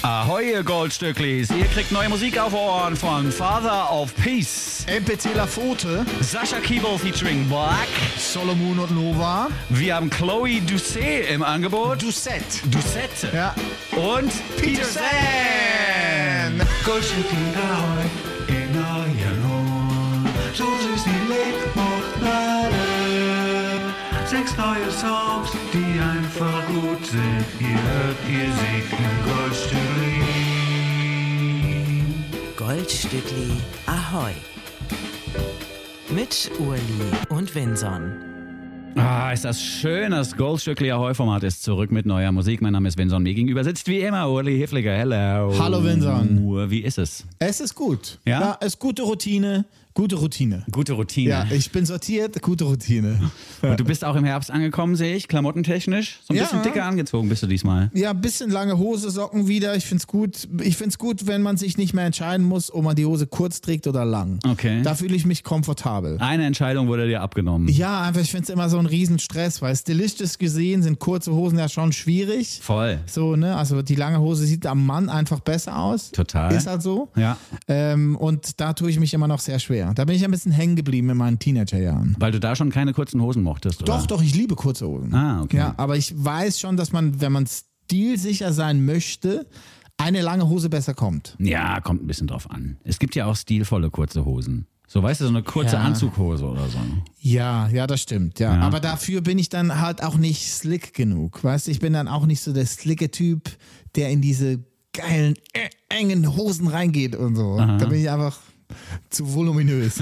Ahoi, ihr Goldstücklis. Ihr kriegt neue Musik auf Ohren von Father of Peace. MPC Lafote, Sascha Kiebel featuring Black. Solomon und Nova, Wir haben Chloe Doucet im Angebot. Doucette. Doucette. Ja. Und Peter San. Goldstückli Ahoi in euren Ohren. So süß wie Lebkuchenade. 6 neue Songs, die einfach gut sind. Ihr hört, ihr seht im Goldstückli. Goldstückli Ahoi. Mit Urli und Vinson. Ah, ist das schön, das Goldstückli Ahoi-Format ist zurück mit neuer Musik. Mein Name ist Vinson, mir gegenüber sitzt wie immer Urli Hefliger. Hello. Hallo, Vinson. Wie ist es? Es ist gut. Ja? Es ist gute Routine. Gute Routine. Gute Routine. Ja, ich bin sortiert, gute Routine. Und du bist auch im Herbst angekommen, sehe ich, klamottentechnisch. So ein Ja. bisschen dicker angezogen bist du diesmal. Ja, ein bisschen lange Hose, Socken wieder. Ich find's gut. Ich find's gut, wenn man sich nicht mehr entscheiden muss, ob man die Hose kurz trägt oder lang. Okay. Da fühle ich mich komfortabel. Eine Entscheidung wurde dir abgenommen. Ja, einfach, ich find's immer so ein Riesenstress, weil stilistisch gesehen sind kurze Hosen ja schon schwierig. Voll. So, ne? Also die lange Hose sieht am Mann einfach besser aus. Total. Ist halt so. Ja, Und da tue ich mich immer noch sehr schwer. Da bin ich ein bisschen hängen geblieben in meinen Teenagerjahren. weil du da schon keine kurzen Hosen mochtest, oder? Doch, ich liebe kurze Hosen. Ah, okay. Ja, aber ich weiß schon, dass man, wenn man stilsicher sein möchte, eine lange Hose besser kommt. Ja, kommt ein bisschen drauf an. Es gibt ja auch stilvolle kurze Hosen. So, weißt du, so eine kurze Ja. Anzughose oder so. Ja, das stimmt. Ja. Ja. Aber dafür bin ich dann halt auch nicht slick genug. Weißt du, ich bin dann auch nicht so der slicke Typ, der in diese geilen, engen Hosen reingeht und so. Aha. Da bin ich einfach zu voluminös.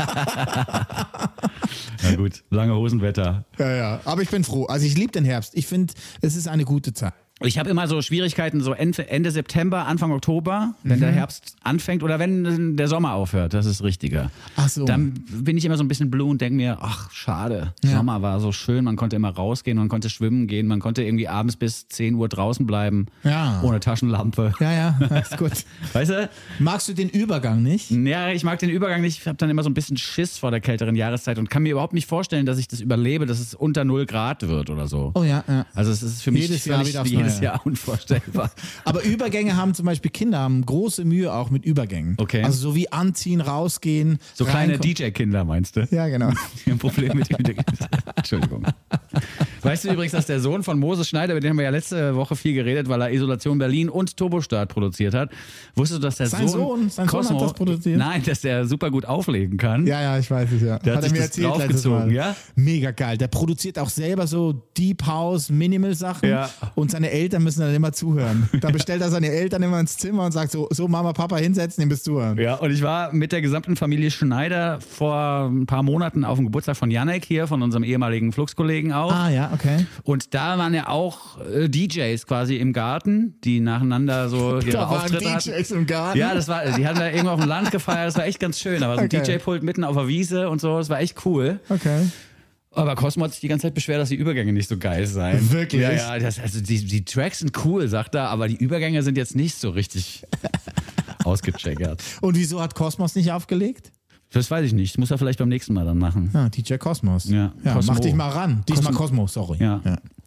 Na gut, lange Hosenwetter. Ja. Aber ich bin froh. Also ich liebe den Herbst. Ich finde, es ist eine gute Zeit. Ich habe immer so Schwierigkeiten so Ende September, Anfang Oktober, wenn der Herbst anfängt oder wenn der Sommer aufhört, das ist richtiger. Ach so. Dann bin ich immer so ein bisschen blue und denke mir, ach schade, Ja. Sommer war so schön, man konnte immer rausgehen, man konnte schwimmen gehen, man konnte irgendwie abends bis 10 Uhr draußen bleiben, Ja. ohne Taschenlampe. Ja, ist gut. Weißt du? Magst du den Übergang nicht? Ja, ich mag den Übergang nicht. Ich habe dann immer so ein bisschen Schiss vor der kälteren Jahreszeit und kann mir überhaupt nicht vorstellen, dass ich das überlebe, dass es unter 0 Grad wird oder so. Oh ja. Also es ist für mich Jedes Jahr völlig wieder aufs jedes Neue. Jahr unvorstellbar. Aber Übergänge haben zum Beispiel Kinder haben große Mühe auch mit Übergängen. Okay. Also so wie anziehen, rausgehen. So kleine reinkommen. DJ-Kinder, meinst du? Ja, genau. Die haben ein Problem mit dem. Entschuldigung. Weißt du übrigens, dass der Sohn von Moses Schneider, mit dem haben wir ja letzte Woche viel geredet, weil er Isolation Berlin und Turbostart produziert hat. Wusstest du, dass der Sein Sohn hat das produziert? Nein, dass der super gut auflegen kann. Ja, ich weiß es ja. Der hat sich das draufgezogen, ja? Mega geil. Der produziert auch selber so Deep House, Minimal Sachen. Ja. Und seine Eltern müssen dann immer zuhören. Da bestellt er seine Eltern immer ins Zimmer und sagt so Mama, Papa hinsetzen, dem bist zuhören. Ja, und ich war mit der gesamten Familie Schneider vor ein paar Monaten auf dem Geburtstag von Janek hier, von unserem ehemaligen Fluxkollegen auch. Ah ja, okay. Und da waren ja auch DJs quasi im Garten, die nacheinander so ihre Da waren Auftritte hatten. DJs im Garten. Ja, die hatten da irgendwo auf dem Land gefeiert, das war echt ganz schön. Da war so ein Okay. DJ-Pult mitten auf der Wiese und so, das war echt cool. Okay. Aber Cosmo hat sich die ganze Zeit beschwert, dass die Übergänge nicht so geil seien. Wirklich? Ja, also die Tracks sind cool, sagt er, aber die Übergänge sind jetzt nicht so richtig ausgecheckert. Und wieso hat Cosmos nicht aufgelegt? Das weiß ich nicht, das muss er vielleicht beim nächsten Mal dann machen. Ja, DJ Cosmos. Ja, Cosmo. Mach dich mal ran. Diesmal Cosmos, sorry. Ja.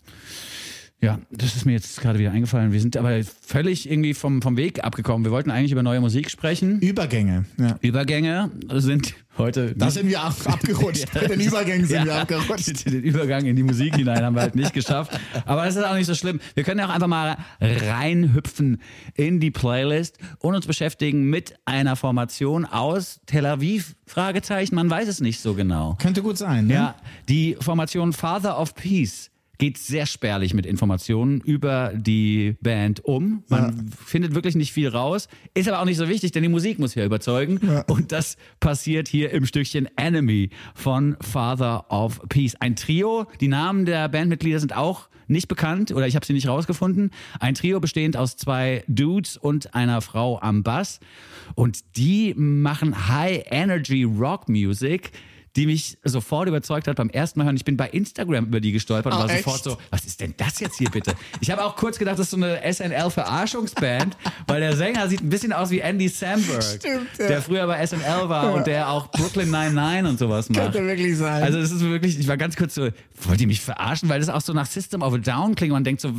Ja, das ist mir jetzt gerade wieder eingefallen. Wir sind aber völlig irgendwie vom Weg abgekommen. Wir wollten eigentlich über neue Musik sprechen. Übergänge. Ja. Übergänge sind heute... Da sind wir abgerutscht. Bei den Übergängen sind wir abgerutscht. Den Übergang in die Musik hinein haben wir halt nicht geschafft. Aber das ist auch nicht so schlimm. Wir können ja auch einfach mal reinhüpfen in die Playlist und uns beschäftigen mit einer Formation aus Tel Aviv, Fragezeichen, man weiß es nicht so genau. Könnte gut sein, ne? Ja, die Formation Father of Peace geht sehr spärlich mit Informationen über die Band um. Man findet wirklich nicht viel raus. Ist aber auch nicht so wichtig, denn die Musik muss ja überzeugen. Ja. Und das passiert hier im Stückchen Enemy von Father of Peace. Ein Trio, die Namen der Bandmitglieder sind auch nicht bekannt oder ich habe sie nicht rausgefunden. Ein Trio bestehend aus 2 Dudes und einer Frau am Bass. Und die machen High-Energy-Rock-Music, die mich sofort überzeugt hat beim ersten Mal hören. Ich bin bei Instagram über die gestolpert und war echt? sofort so, was ist denn das jetzt hier bitte? Ich habe auch kurz gedacht, das ist so eine SNL-Verarschungsband, weil der Sänger sieht ein bisschen aus wie Andy Samberg, Stimmt, ja. der früher bei SNL war und der auch Brooklyn 99 und sowas macht. Könnte wirklich sein. Also es ist wirklich, ich war ganz kurz so, wollt ihr mich verarschen? Weil das auch so nach System of a Down klingt. Man denkt so,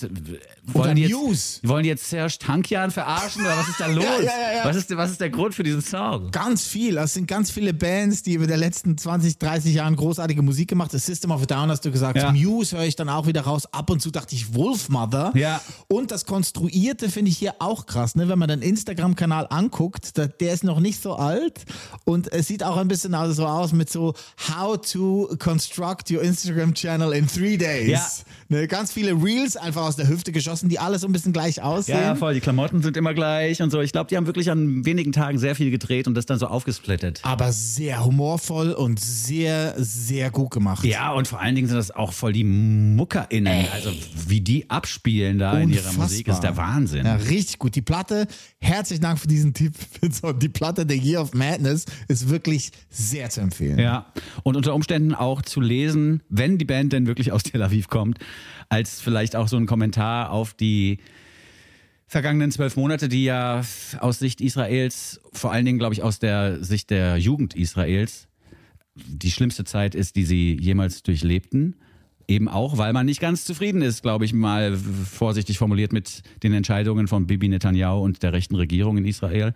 wollen die jetzt Serge Tankian verarschen oder was ist da los? Ja. Was ist der Grund für diesen Song? Ganz viel. Es sind ganz viele Bands, die über die letzten 20, 30 Jahren großartige Musik gemacht haben. System of a Down hast du gesagt. Ja. Muse höre ich dann auch wieder raus. Ab und zu dachte ich Wolfmother. Ja. Und das Konstruierte finde ich hier auch krass. Ne? Wenn man den Instagram-Kanal anguckt, der ist noch nicht so alt. Und es sieht auch ein bisschen so aus mit so How to construct your Instagram channel in 3 days. Ja. Ne? Ganz viele Reels einfach aus der Hüfte geschossen, die alle so ein bisschen gleich aussehen. Ja, voll. Die Klamotten sind immer gleich und so. Ich glaube, die haben wirklich an wenigen Tagen sehr viel gedreht und das dann so aufgesplittet. Aber sehr humorvoll und sehr, sehr gut gemacht. Ja, und vor allen Dingen sind das auch voll die MuckerInnen. Also wie die abspielen da in ihrer Musik, ist der Wahnsinn. Ja, richtig gut. Die Platte, herzlichen Dank für diesen Tipp. Die Platte The Year of Madness ist wirklich sehr zu empfehlen. Ja, und unter Umständen auch zu lesen, wenn die Band denn wirklich aus Tel Aviv kommt, als vielleicht auch so ein Kommentar auf die vergangenen 12 Monate, die ja aus Sicht Israels, vor allen Dingen, glaube ich, aus der Sicht der Jugend Israels, die schlimmste Zeit ist, die sie jemals durchlebten. Eben auch, weil man nicht ganz zufrieden ist, glaube ich, mal vorsichtig formuliert mit den Entscheidungen von Bibi Netanyahu und der rechten Regierung in Israel.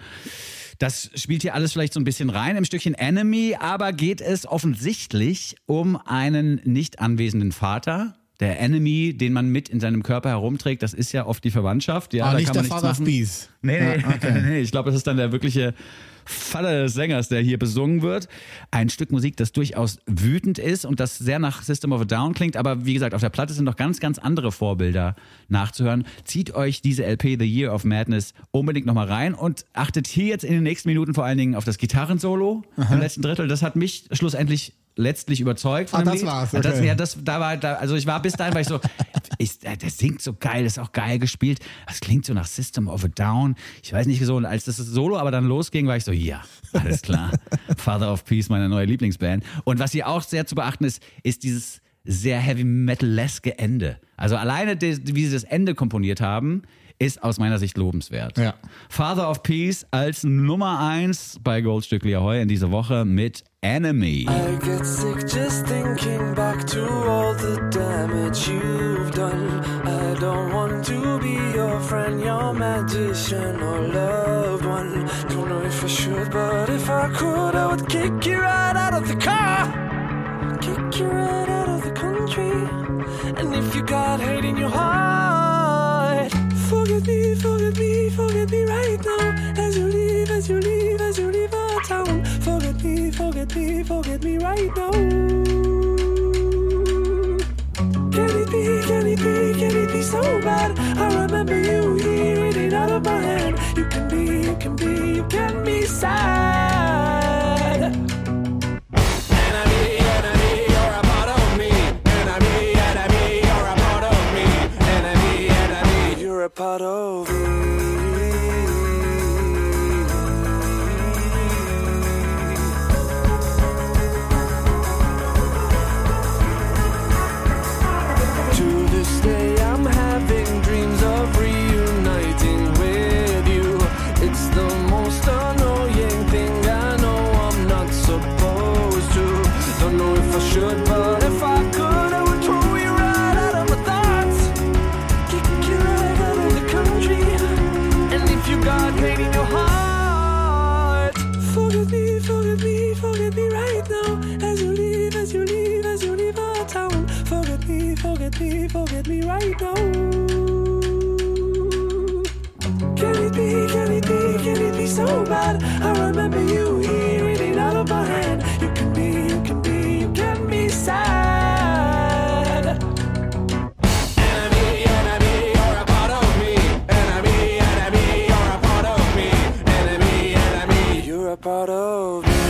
Das spielt hier alles vielleicht so ein bisschen rein im Stückchen Enemy, aber geht es offensichtlich um einen nicht anwesenden Vater. Der Enemy, den man mit in seinem Körper herumträgt, das ist ja oft die Verwandtschaft. Ja, Aber da nicht kann der man Father of Peace. Nee. Ja, okay. Nee. Ich glaube, das ist dann der wirkliche Vater des Sängers, der hier besungen wird. Ein Stück Musik, das durchaus wütend ist und das sehr nach System of a Down klingt. Aber wie gesagt, auf der Platte sind noch ganz, ganz andere Vorbilder nachzuhören. Zieht euch diese LP The Year of Madness unbedingt nochmal rein und achtet hier jetzt in den nächsten Minuten vor allen Dingen auf das Gitarrensolo im letzten Drittel. Das hat mich schlussendlich letztlich überzeugt von dem das Lied. war's, okay. Also ich war bis dahin, war ich so, der singt so geil, ist auch geil gespielt. Das klingt so nach System of a Down. Ich weiß nicht so, und als das Solo aber dann losging, war ich so, ja, alles klar. Father of Peace, meine neue Lieblingsband. Und was hier auch sehr zu beachten ist dieses sehr Heavy-Metal-eske Ende. Also alleine, wie sie das Ende komponiert haben, ist aus meiner Sicht lobenswert. Ja. Father of Peace als Nummer 1 bei Goldstückli Ahoi in dieser Woche mit Enemy. I get sick just thinking back to all the damage you've done. I don't want to be your friend, your magician or loved one. Don't know if I should, but if I could, I would kick you right out of the car. Kick you right out of the country. And if you got hate in your heart, forget me, forget me, forget me right now. As you leave, as you leave, as you leave our town. Forget me, forget me, forget me right now. Can it be, can it be, can it be so bad? I remember you here, eating out of my hand. You can be, you can be, you can be sad. Enemy, enemy, you're a part of me. Enemy, enemy, you're a part of me. Enemy, enemy, you're a part of me. To this day I'm having dreams of reuniting with you. It's the most annoying thing, I know I'm not supposed to. Don't know if I should, but if I could, I would throw you right out of my thoughts. Kick you right out of the country. And if you got hate in your heart, forget me, forget me, forget me right now. As you leave, as you leave, as you leave our town. Forget me, forget me, forget me right now. Can it be, can it be, can it be so bad? I remember you here, eating out of my hand. You can be, you can be, you can be sad. Enemy, enemy, you're a part of me. Enemy, enemy, you're a part of me. Enemy, enemy, you're a part of me.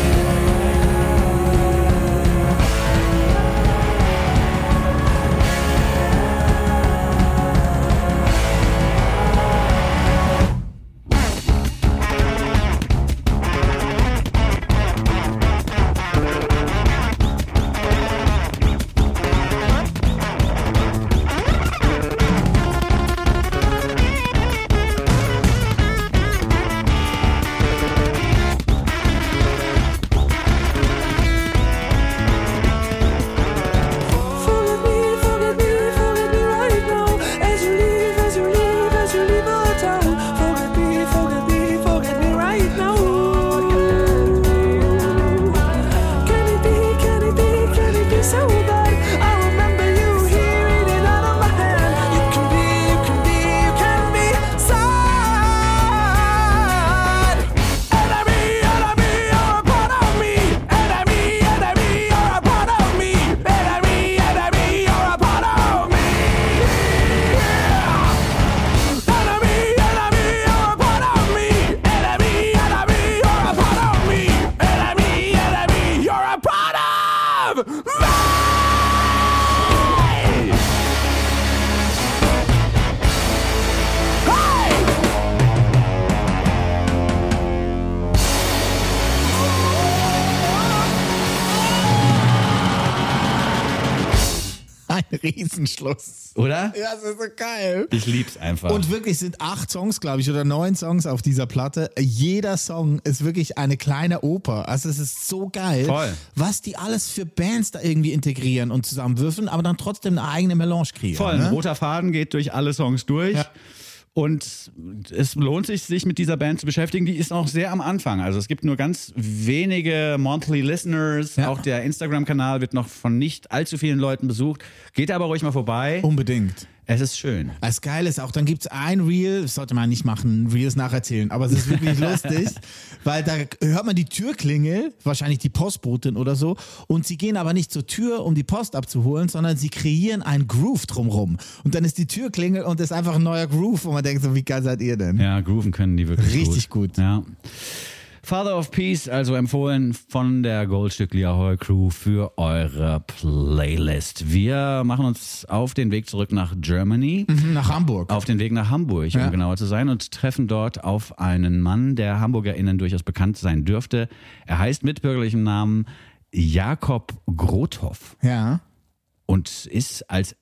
Riesenschluss. Oder? Ja, das ist so geil. Ich lieb's einfach. Und wirklich sind 8 Songs, glaube ich, oder 9 Songs auf dieser Platte. Jeder Song ist wirklich eine kleine Oper. Also es ist so geil, Voll. was die alles für Bands da irgendwie integrieren und zusammenwürfen, aber dann trotzdem eine eigene Melange kriegen. Voll, ein ne? roter Faden geht durch alle Songs durch. Ja. Und es lohnt sich mit dieser Band zu beschäftigen. Die ist auch sehr am Anfang. Also es gibt nur ganz wenige Monthly Listeners. Ja. Auch der Instagram-Kanal wird noch von nicht allzu vielen Leuten besucht. Geht aber ruhig mal vorbei. Unbedingt. Es ist schön. Das Geile ist auch, dann gibt es ein Reel, das sollte man nicht machen, Reels nacherzählen, aber es ist wirklich lustig, weil da hört man die Türklingel, wahrscheinlich die Postbotin oder so, und sie gehen aber nicht zur Tür, um die Post abzuholen, sondern sie kreieren einen Groove drumrum. Und dann ist die Türklingel und das ist einfach ein neuer Groove, wo man denkt, so wie geil seid ihr denn? Ja, grooven können die wirklich Richtig gut. Ja. Father of Peace, also empfohlen von der Goldstückli Ahoy Crew für eure Playlist. Wir machen uns auf den Weg zurück nach Germany. Nach Hamburg. Auf den Weg nach Hamburg, Ja. um genauer zu sein, und treffen dort auf einen Mann, der HamburgerInnen durchaus bekannt sein dürfte. Er heißt mit bürgerlichem Namen Jakob Grothoff Ja. und ist als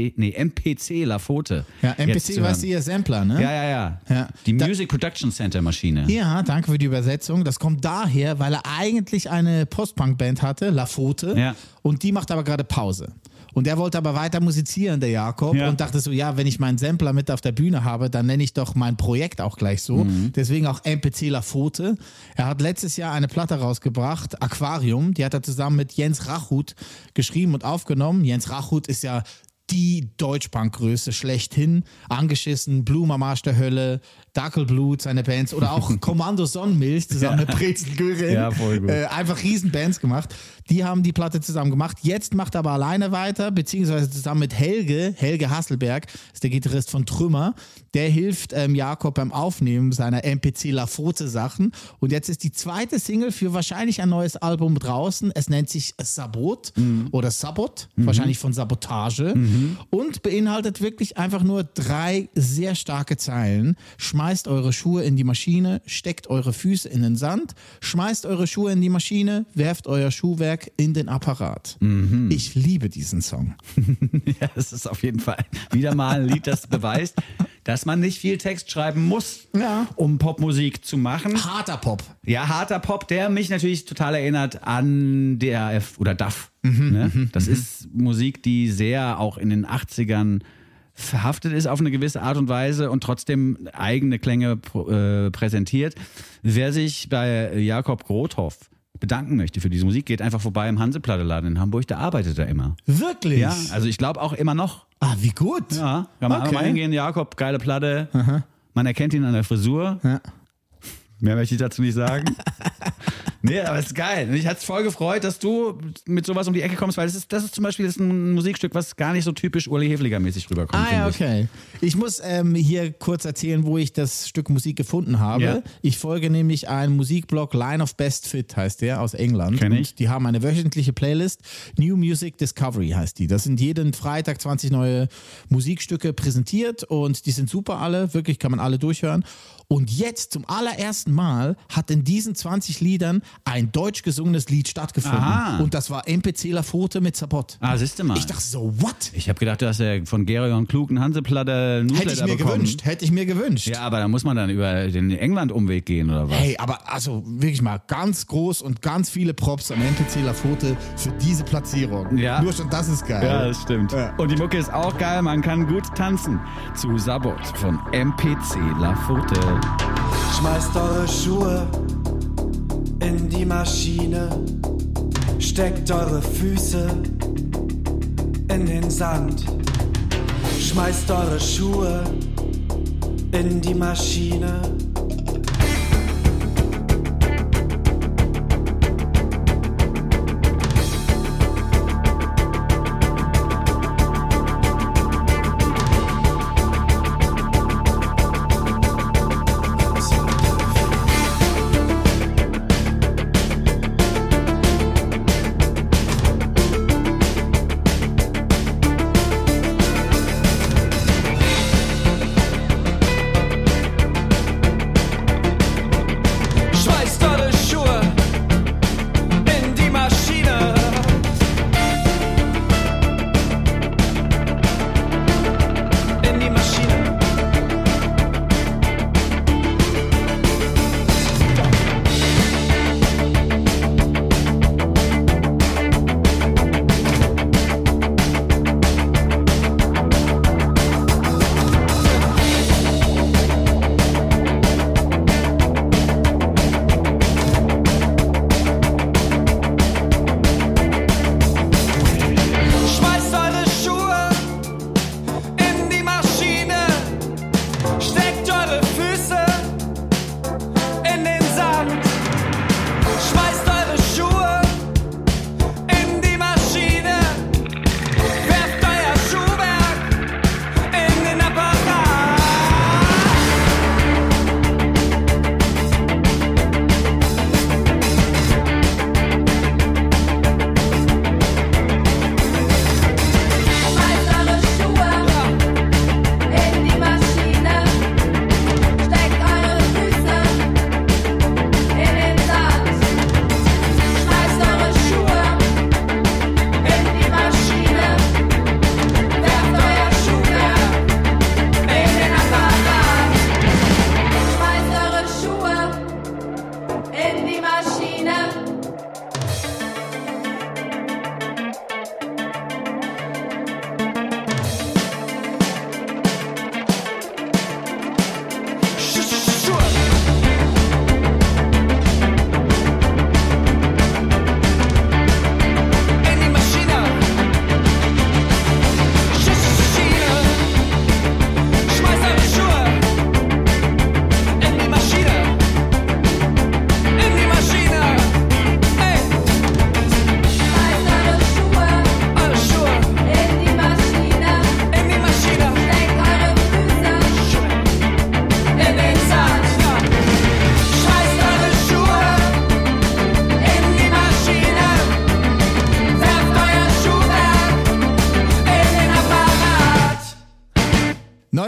MPC Lafote. Ja, jetzt MPC, zu weißt du, hören. ihr Sampler, ne? Ja. Ja. Die Da- Music Production Center Maschine. Ja, danke für die Übersetzung. Das kommt daher, weil er eigentlich eine Post-Punk-Band hatte, Lafote, Ja. und die macht aber gerade Pause. Und er wollte aber weiter musizieren, der Jakob, Ja. und dachte so, ja, wenn ich meinen Sampler mit auf der Bühne habe, dann nenne ich doch mein Projekt auch gleich so. Deswegen auch MPC Lafote. Er hat letztes Jahr eine Platte rausgebracht, Aquarium, die hat er zusammen mit Jens Rachut geschrieben und aufgenommen. Jens Rachut ist ja die Deutschpunk-Größe schlechthin, angeschissen, Blum am Arsch der Hölle, Dackelblut, seine Bands, oder auch Kommando Sonnenmilch zusammen mit Brezel Göring. Ja, voll gut. Einfach Riesenbands gemacht. Die haben die Platte zusammen gemacht. Jetzt macht er aber alleine weiter, beziehungsweise zusammen mit Helge Hasselberg, ist der Gitarrist von Trümmer. Der hilft Jakob beim Aufnehmen seiner MPC Lafote Sachen. Und jetzt ist die zweite Single für wahrscheinlich ein neues Album draußen. Es nennt sich Sabot oder Sabot, wahrscheinlich von Sabotage. Und beinhaltet wirklich einfach nur 3 sehr starke Zeilen. Schmeißt eure Schuhe in die Maschine, steckt eure Füße in den Sand, schmeißt eure Schuhe in die Maschine, werft euer Schuhwerk in den Apparat. Ich liebe diesen Song. Ja, es ist auf jeden Fall wieder mal ein Lied, das beweist, dass man nicht viel Text schreiben muss, Ja. um Popmusik zu machen. Harter Pop. Ja, harter Pop, der mich natürlich total erinnert an DAF oder DAF. Ne? Das ist Musik, die sehr auch in den 80ern verhaftet ist auf eine gewisse Art und Weise und trotzdem eigene Klänge präsentiert. Wer sich bei Jakob Grothoff bedanken möchte für diese Musik, geht einfach vorbei im Hanseplattenladen in Hamburg, da arbeitet er immer. Wirklich? Ja, also ich glaube auch immer noch. Ah, wie gut. Ja, kann man einfach mal hingehen, Jakob, geile Platte. Man erkennt ihn an der Frisur. Ja. Mehr möchte ich dazu nicht sagen. Nee, aber es ist geil. Mich hat es voll gefreut, dass du mit sowas um die Ecke kommst, weil das ist zum Beispiel ein Musikstück, was gar nicht so typisch Uli Hefliger-mäßig rüberkommt. Ah ja, finde ich. okay. Ich muss hier kurz erzählen, wo ich das Stück Musik gefunden habe. Ja. Ich folge nämlich einem Musikblog, Line of Best Fit heißt der, aus England. Kenn ich. Und die haben eine wöchentliche Playlist, New Music Discovery heißt die. Das sind jeden Freitag 20 neue Musikstücke präsentiert und die sind super alle, wirklich kann man alle durchhören. Und jetzt zum allerersten Mal hat in diesen 20 Liedern ein deutsch gesungenes Lied stattgefunden. Aha. Und das war MPC Lafote mit Sabot. Ah, siehst du mal. Ich dachte so, what? Ich habe gedacht, du hast ja von Gerion Klug einen Hanseplatte Newsletter bekommen. Hätte ich mir gewünscht. Ja, aber da muss man dann über den England-Umweg gehen, oder was? Hey, aber also wirklich mal ganz groß und ganz viele Props an MPC Lafote für diese Platzierung. Ja. Nur schon das ist geil. Ja, das stimmt. Ja. Und die Mucke ist auch geil, man kann gut tanzen. Zu Sabot von MPC Lafote. Schmeißt eure Schuhe in die Maschine, steckt eure Füße in den Sand. Schmeißt eure Schuhe in die Maschine.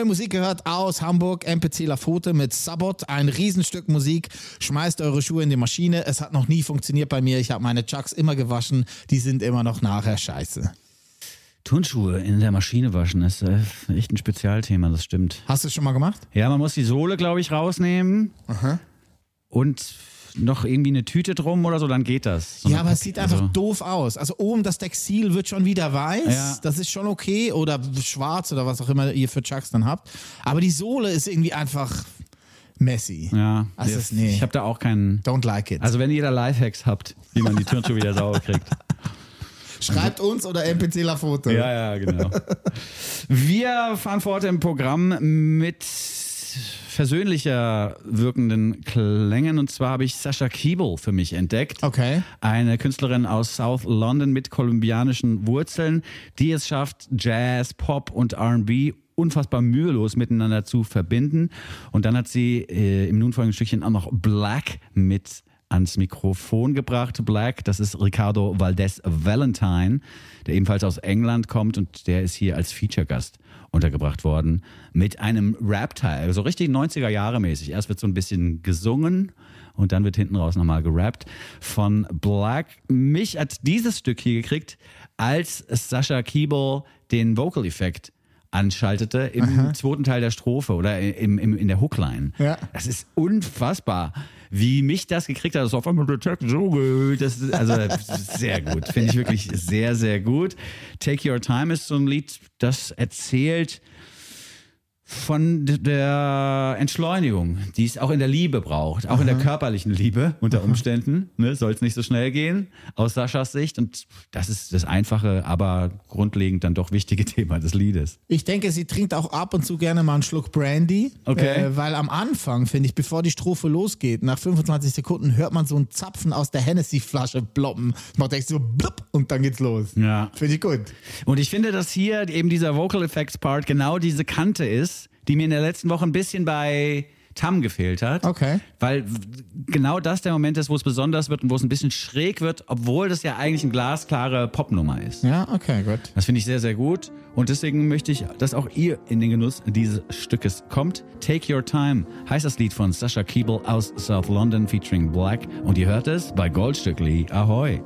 Musik gehört aus Hamburg, MPC Lafote mit Sabot, ein Riesenstück Musik. Schmeißt eure Schuhe in die Maschine. Es hat noch nie funktioniert bei mir. Ich habe meine Chucks immer gewaschen. Die sind immer noch nachher scheiße. Turnschuhe in der Maschine waschen ist echt ein Spezialthema, das stimmt. Hast du es schon mal gemacht? Ja, man muss die Sohle, glaube ich, rausnehmen. Aha. Und noch irgendwie eine Tüte drum oder so, dann geht das. So ja, aber es sieht einfach doof aus. Also oben das Textil wird schon wieder weiß. Ja. Das ist schon okay. Oder schwarz oder was auch immer ihr für Chucks dann habt. Aber die Sohle ist irgendwie einfach messy. Ja, Also nee. ich habe da auch keinen... Don't like it. Also wenn ihr da Lifehacks habt, wie man die Turnschuhe wieder sauber kriegt. Schreibt uns oder MPC Lafote. Ja, genau. Wir fahren fort im Programm mit versöhnlicher wirkenden Klängen. Und zwar habe ich Sasha Keeble für mich entdeckt. Okay. Eine Künstlerin aus South London mit kolumbianischen Wurzeln, die es schafft, Jazz, Pop und R&B unfassbar mühelos miteinander zu verbinden. Und dann hat sie im nun folgenden Stückchen auch noch Black mit ans Mikrofon gebracht. Black, das ist Ricardo Valdez Valentine, der ebenfalls aus England kommt und der ist hier als Feature-Gast untergebracht worden mit einem Rap-Teil, also richtig 90er-Jahre-mäßig. Erst wird so ein bisschen gesungen und dann wird hinten raus nochmal gerappt von Black. Mich hat dieses Stück hier gekriegt, als Sasha Keeble den Vocal-Effekt anschaltete im zweiten Teil der Strophe oder in der Hookline. Ja. Das ist unfassbar, wie mich das gekriegt hat. Das ist auf einmal der Text so gut. Das ist also sehr gut. Finde ich wirklich sehr, sehr gut. Take Your Time ist so ein Lied, das erzählt von der Entschleunigung, die es auch in der Liebe braucht, auch in der körperlichen Liebe unter Umständen. Ne, soll es nicht so schnell gehen, aus Saschas Sicht. Und das ist das einfache, aber grundlegend dann doch wichtige Thema des Liedes. Ich denke, sie trinkt auch ab und zu gerne mal einen Schluck Brandy. Okay. Weil am Anfang, finde ich, bevor die Strophe losgeht, nach 25 Sekunden hört man so einen Zapfen aus der Hennessy-Flasche ploppen. Man denkt so blub und dann geht's los. Ja. Finde ich gut. Und ich finde, dass hier eben dieser Vocal Effects Part genau diese Kante ist, die mir in der letzten Woche ein bisschen bei Tam gefehlt hat. Okay. Weil genau das der Moment ist, wo es besonders wird und wo es ein bisschen schräg wird, obwohl das ja eigentlich eine glasklare Popnummer ist. Ja, okay, gut. Das finde ich sehr, sehr gut. Und deswegen möchte ich, dass auch ihr in den Genuss dieses Stückes kommt. Take Your Time heißt das Lied von Sasha Keeble aus South London featuring Black. Und ihr hört es bei Goldstückli. Ahoi.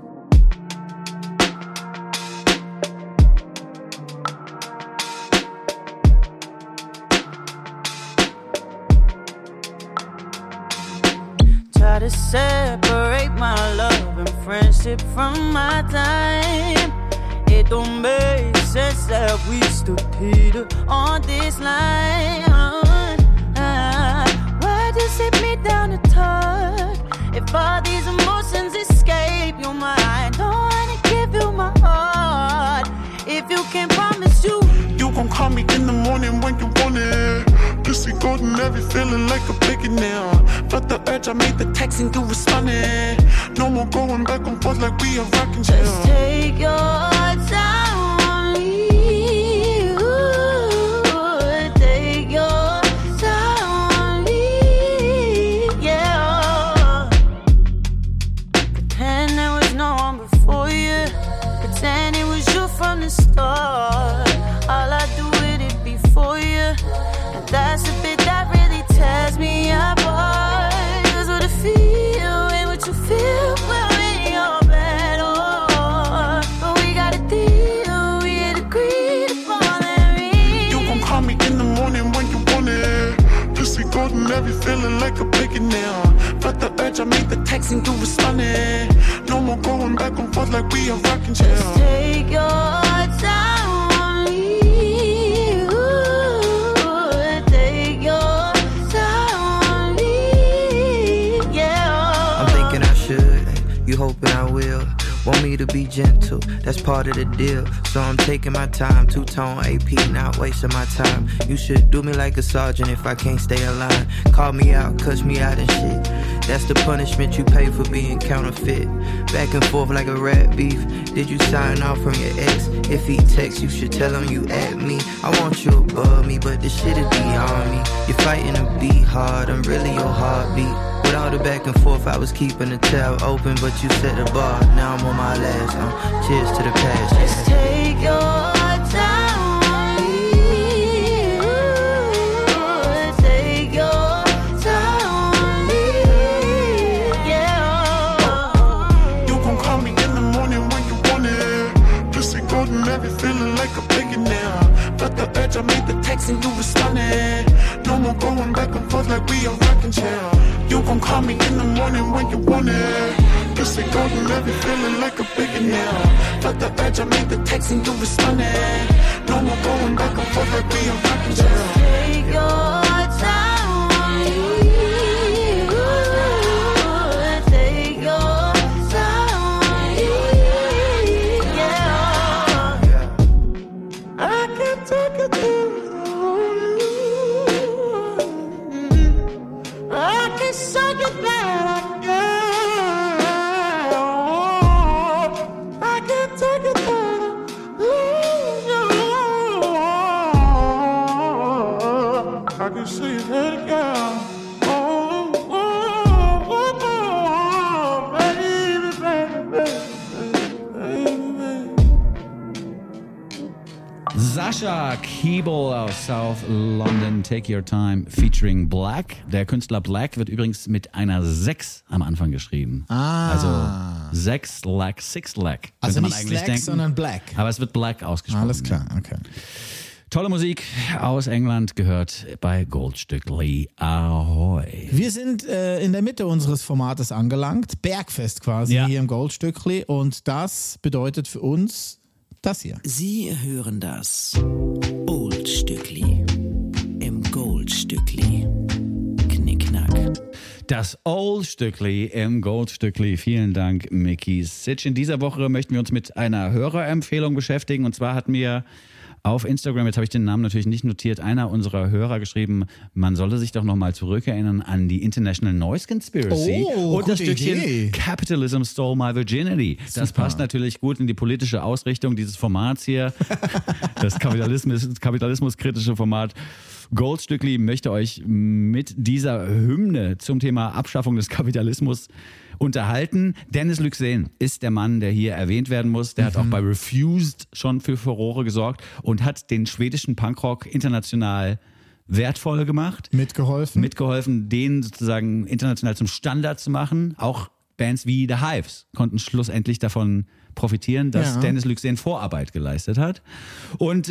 Try to separate my love and friendship from my time. It don't make sense that we still peter on this line. Why just sit me down to talk? If all these emotions escape your mind, don't wanna give you my heart. If you can promise you gon' call me in the morning when you want it. Pussy golden, every feeling like a billionaire. Felt the urge, I made the text and you responded. No more going back and forth like we are rockin' chair. just take your time on me. Ooh, take your time on me. Yeah. Pretend there was no one before you. Pretend it was you from the start. All I do with it before you. And that's the bit that really tears me apart. 'Cause what I feel ain't what you feel when we're in your bed. Oh, but we got a deal, we had agreed upon that ring. You gon' call me in the morning when you want it. Pussy golden, every feeling like a billionaire. Felt the urge, I made the text and you responded. No more going back and forth like we are rockin' chair. Just take your time on me. Ooh, take your time on me. Yeah. I'm thinking I should, you hoping I will. Want me to be gentle, that's part of the deal. So I'm taking my time, two-tone AP, not wasting my time. You should do me like a sergeant if I can't stay aligned. Call me out, cuss me out and shit. That's the punishment you pay for being counterfeit. Back and forth like a rat beef. Did you sign off from your ex? If he texts, you should tell him you at me. I want you above me, but this shit is beyond me. You're fighting to be hard, I'm really your heartbeat. With all the back and forth, I was keeping the tab open, but you set the bar. Now I'm on my last. Cheers to the past. Just take your time on me. Ooh, texting you was stunning. No more going back and forth like we a rocking chair. You gon' call me in the morning when you want it. Kiss it, girl, you love it, feeling like a billionaire. Felt the urge, I made the texting you was stunning. No more going back and forth like we a rocking chair. Take your time. Take your time. Yeah. I can't take it too. I can suck it back. I can't take it I can see that girl. Sascha Keeble aus South London, Take Your Time, featuring Black. Der Künstler Black wird übrigens mit einer 6 am Anfang geschrieben. Also 6 Lack, 6 Lack. Also man nicht eigentlich Slack, denken. sondern Black. Aber es wird Black ausgesprochen. Alles klar, okay. Tolle Musik aus England gehört bei Goldstückli. Ahoi. Wir sind in der Mitte unseres Formates angelangt. Bergfest quasi hier im Goldstückli. Und das bedeutet für uns das hier. Sie hören das Oldstückli im Goldstückli. Knickknack. Das Oldstückli im Goldstückli. Vielen Dank, Mickey Sitch. In dieser Woche möchten wir uns mit einer Hörerempfehlung beschäftigen. Und zwar hat mir auf Instagram, jetzt habe ich den Namen natürlich nicht notiert, einer unserer Hörer geschrieben, man solle sich doch nochmal zurückerinnern an die International Noise Conspiracy und das Stückchen Idee. Capitalism Stole My Virginity. Das passt natürlich gut in die politische Ausrichtung dieses Formats hier, das kapitalismuskritische Format. Goldstückli möchte euch mit dieser Hymne zum Thema Abschaffung des Kapitalismus unterhalten. Dennis Lyxzén ist der Mann, der hier erwähnt werden muss. Der hat auch bei Refused schon für Furore gesorgt und hat den schwedischen Punkrock international wertvoll gemacht. Mitgeholfen, den sozusagen international zum Standard zu machen. Auch Bands wie The Hives konnten schlussendlich davon profitieren, dass Dennis Lyxzén Vorarbeit geleistet hat. Und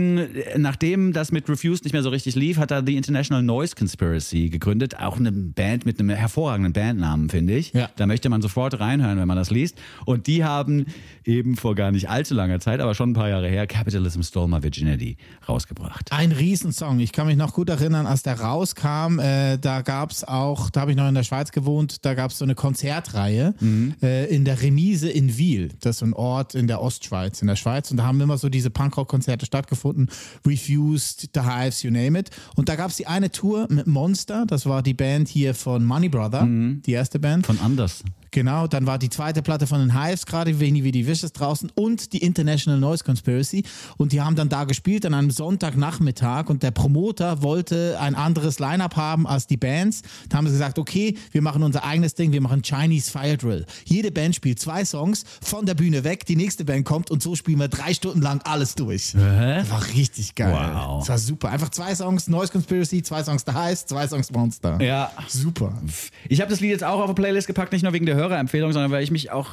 nachdem das mit Refused nicht mehr so richtig lief, hat er The International Noise Conspiracy gegründet. Auch eine Band mit einem hervorragenden Bandnamen, finde ich. Ja. Da möchte man sofort reinhören, wenn man das liest. Und die haben eben vor gar nicht allzu langer Zeit, aber schon ein paar Jahre her, Capitalism Stole My Virginity rausgebracht. Ein Riesensong. Ich kann mich noch gut erinnern, als der rauskam, da gab es auch, da habe ich noch in der Schweiz gewohnt, da gab es so eine Konzertreihe in der Remise in Wiel. Das ist so ein Ort in der Ostschweiz, in der Schweiz. Und da haben immer so diese Punkrock-Konzerte stattgefunden. Refused, The Hives, you name it. Und da gab es die eine Tour mit Monster. Das war die Band hier von Money Brother, die erste Band. Von Anders. Genau, dann war die zweite Platte von den Hives gerade, wie die Wishes draußen und die International Noise Conspiracy. Und die haben dann da gespielt an einem Sonntagnachmittag und der Promoter wollte ein anderes Line-Up haben als die Bands. Da haben sie gesagt, okay, wir machen unser eigenes Ding, wir machen Chinese Fire Drill. Jede Band spielt 2 Songs, von der Bühne weg, die nächste Band kommt und so spielen wir 3 Stunden lang alles durch. Das war richtig geil. Wow. Das war super. Einfach 2 Songs Noise Conspiracy, 2 Songs The Hives, 2 Songs Monster. Ja. Super. Ich habe das Lied jetzt auch auf eine Playlist gepackt, nicht nur wegen der Hörerempfehlung, sondern weil ich mich auch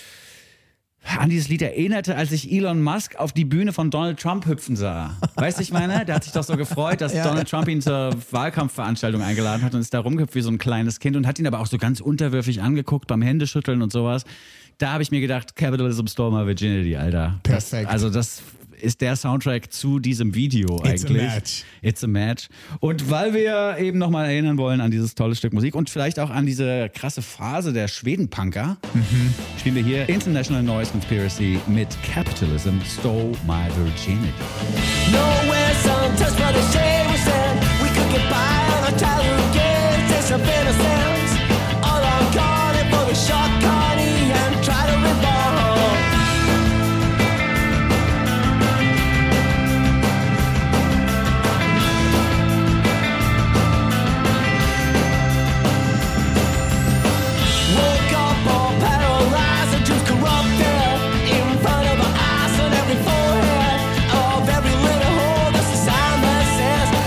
an dieses Lied erinnerte, als ich Elon Musk auf die Bühne von Donald Trump hüpfen sah. Weißt du, ich meine? Der hat sich doch so gefreut, dass Donald Trump ihn zur Wahlkampfveranstaltung eingeladen hat und ist da rumgehüpft wie so ein kleines Kind und hat ihn aber auch so ganz unterwürfig angeguckt beim Händeschütteln und sowas. Da habe ich mir gedacht, Capitalism Stole My Virginity, Alter. Perfekt. Das ist der Soundtrack zu diesem Video eigentlich. It's a match. It's a match. Und weil wir eben nochmal erinnern wollen an dieses tolle Stück Musik und vielleicht auch an diese krasse Phase der Schweden-Punker, spielen wir hier International Noise Conspiracy mit Capitalism Stole My Virginity. Nowhere sometimes but they say we said we could get by on a childhood game. Take some innocence. All I'm calling for the shot Connie and try to reborn. Woke up all paralyzed and just corrupted in front of our eyes on every forehead of every little hole. That's the sign that says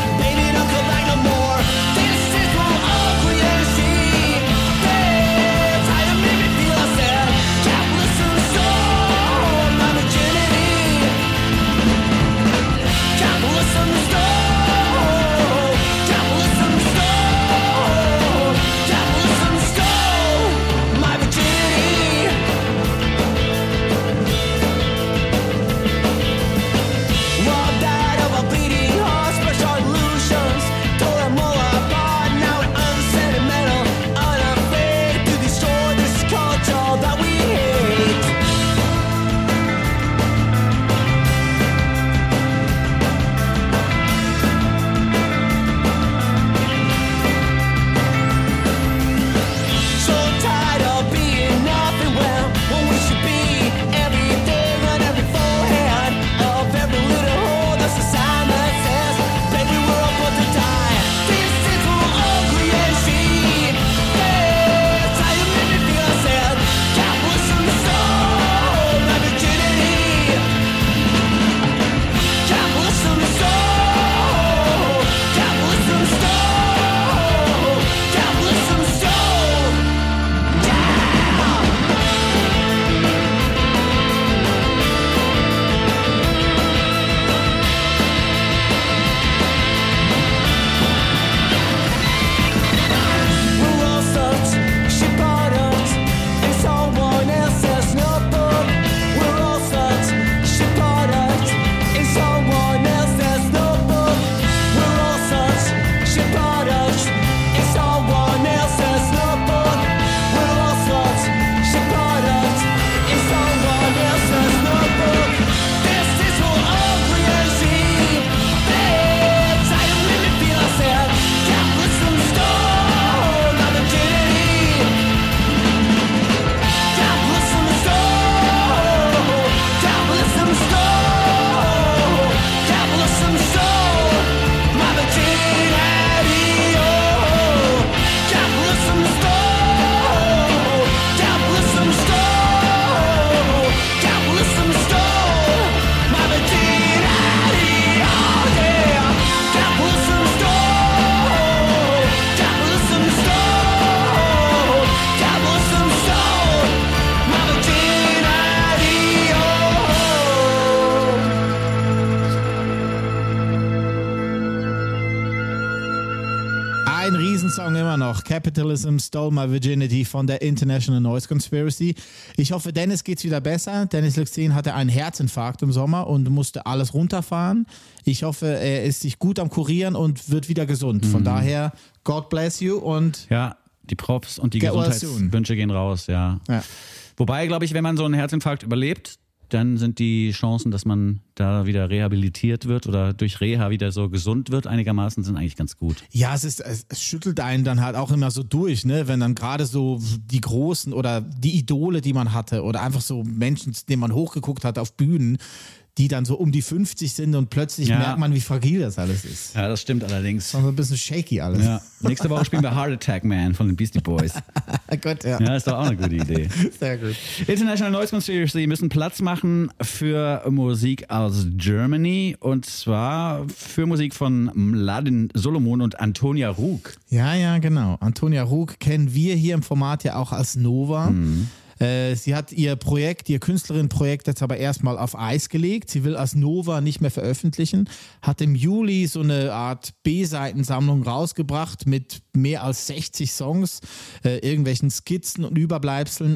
immer noch Capitalism Stole My Virginity von der International Noise Conspiracy. Ich hoffe, Dennis geht's wieder besser. Dennis Luxien hatte einen Herzinfarkt im Sommer und musste alles runterfahren. Ich hoffe, er ist sich gut am Kurieren und wird wieder gesund. Von daher, God bless you und Ja, die Props und die Get well Gesundheitswünsche gehen raus, ja. Wobei, glaube ich, wenn man so einen Herzinfarkt überlebt, dann sind die Chancen, dass man da wieder rehabilitiert wird oder durch Reha wieder so gesund wird, einigermaßen, sind eigentlich ganz gut. ja, es schüttelt einen dann halt auch immer so durch, ne? Wenn dann gerade so die Großen oder die Idole, die man hatte oder einfach so Menschen, denen man hochgeguckt hat auf Bühnen, die dann so um die 50 sind und plötzlich merkt man, wie fragil das alles ist. Ja, das stimmt allerdings. So ein bisschen shaky alles. Ja. Nächste Woche spielen wir Heart Attack Man von den Beastie Boys. Gut, ja. Ja, ist doch auch eine gute Idee. Sehr gut. International Noise Conspiracy müssen Platz machen für Musik aus Germany und zwar für Musik von Mladen Solomon und Antonia Rug. Ja, genau. Antonia Rug kennen wir hier im Format ja auch als Nova. Sie hat ihr Künstlerinnenprojekt jetzt aber erstmal auf Eis gelegt. Sie will als Nova nicht mehr veröffentlichen. Hat im Juli so eine Art B-Seitensammlung rausgebracht mit mehr als 60 Songs, irgendwelchen Skizzen und Überbleibseln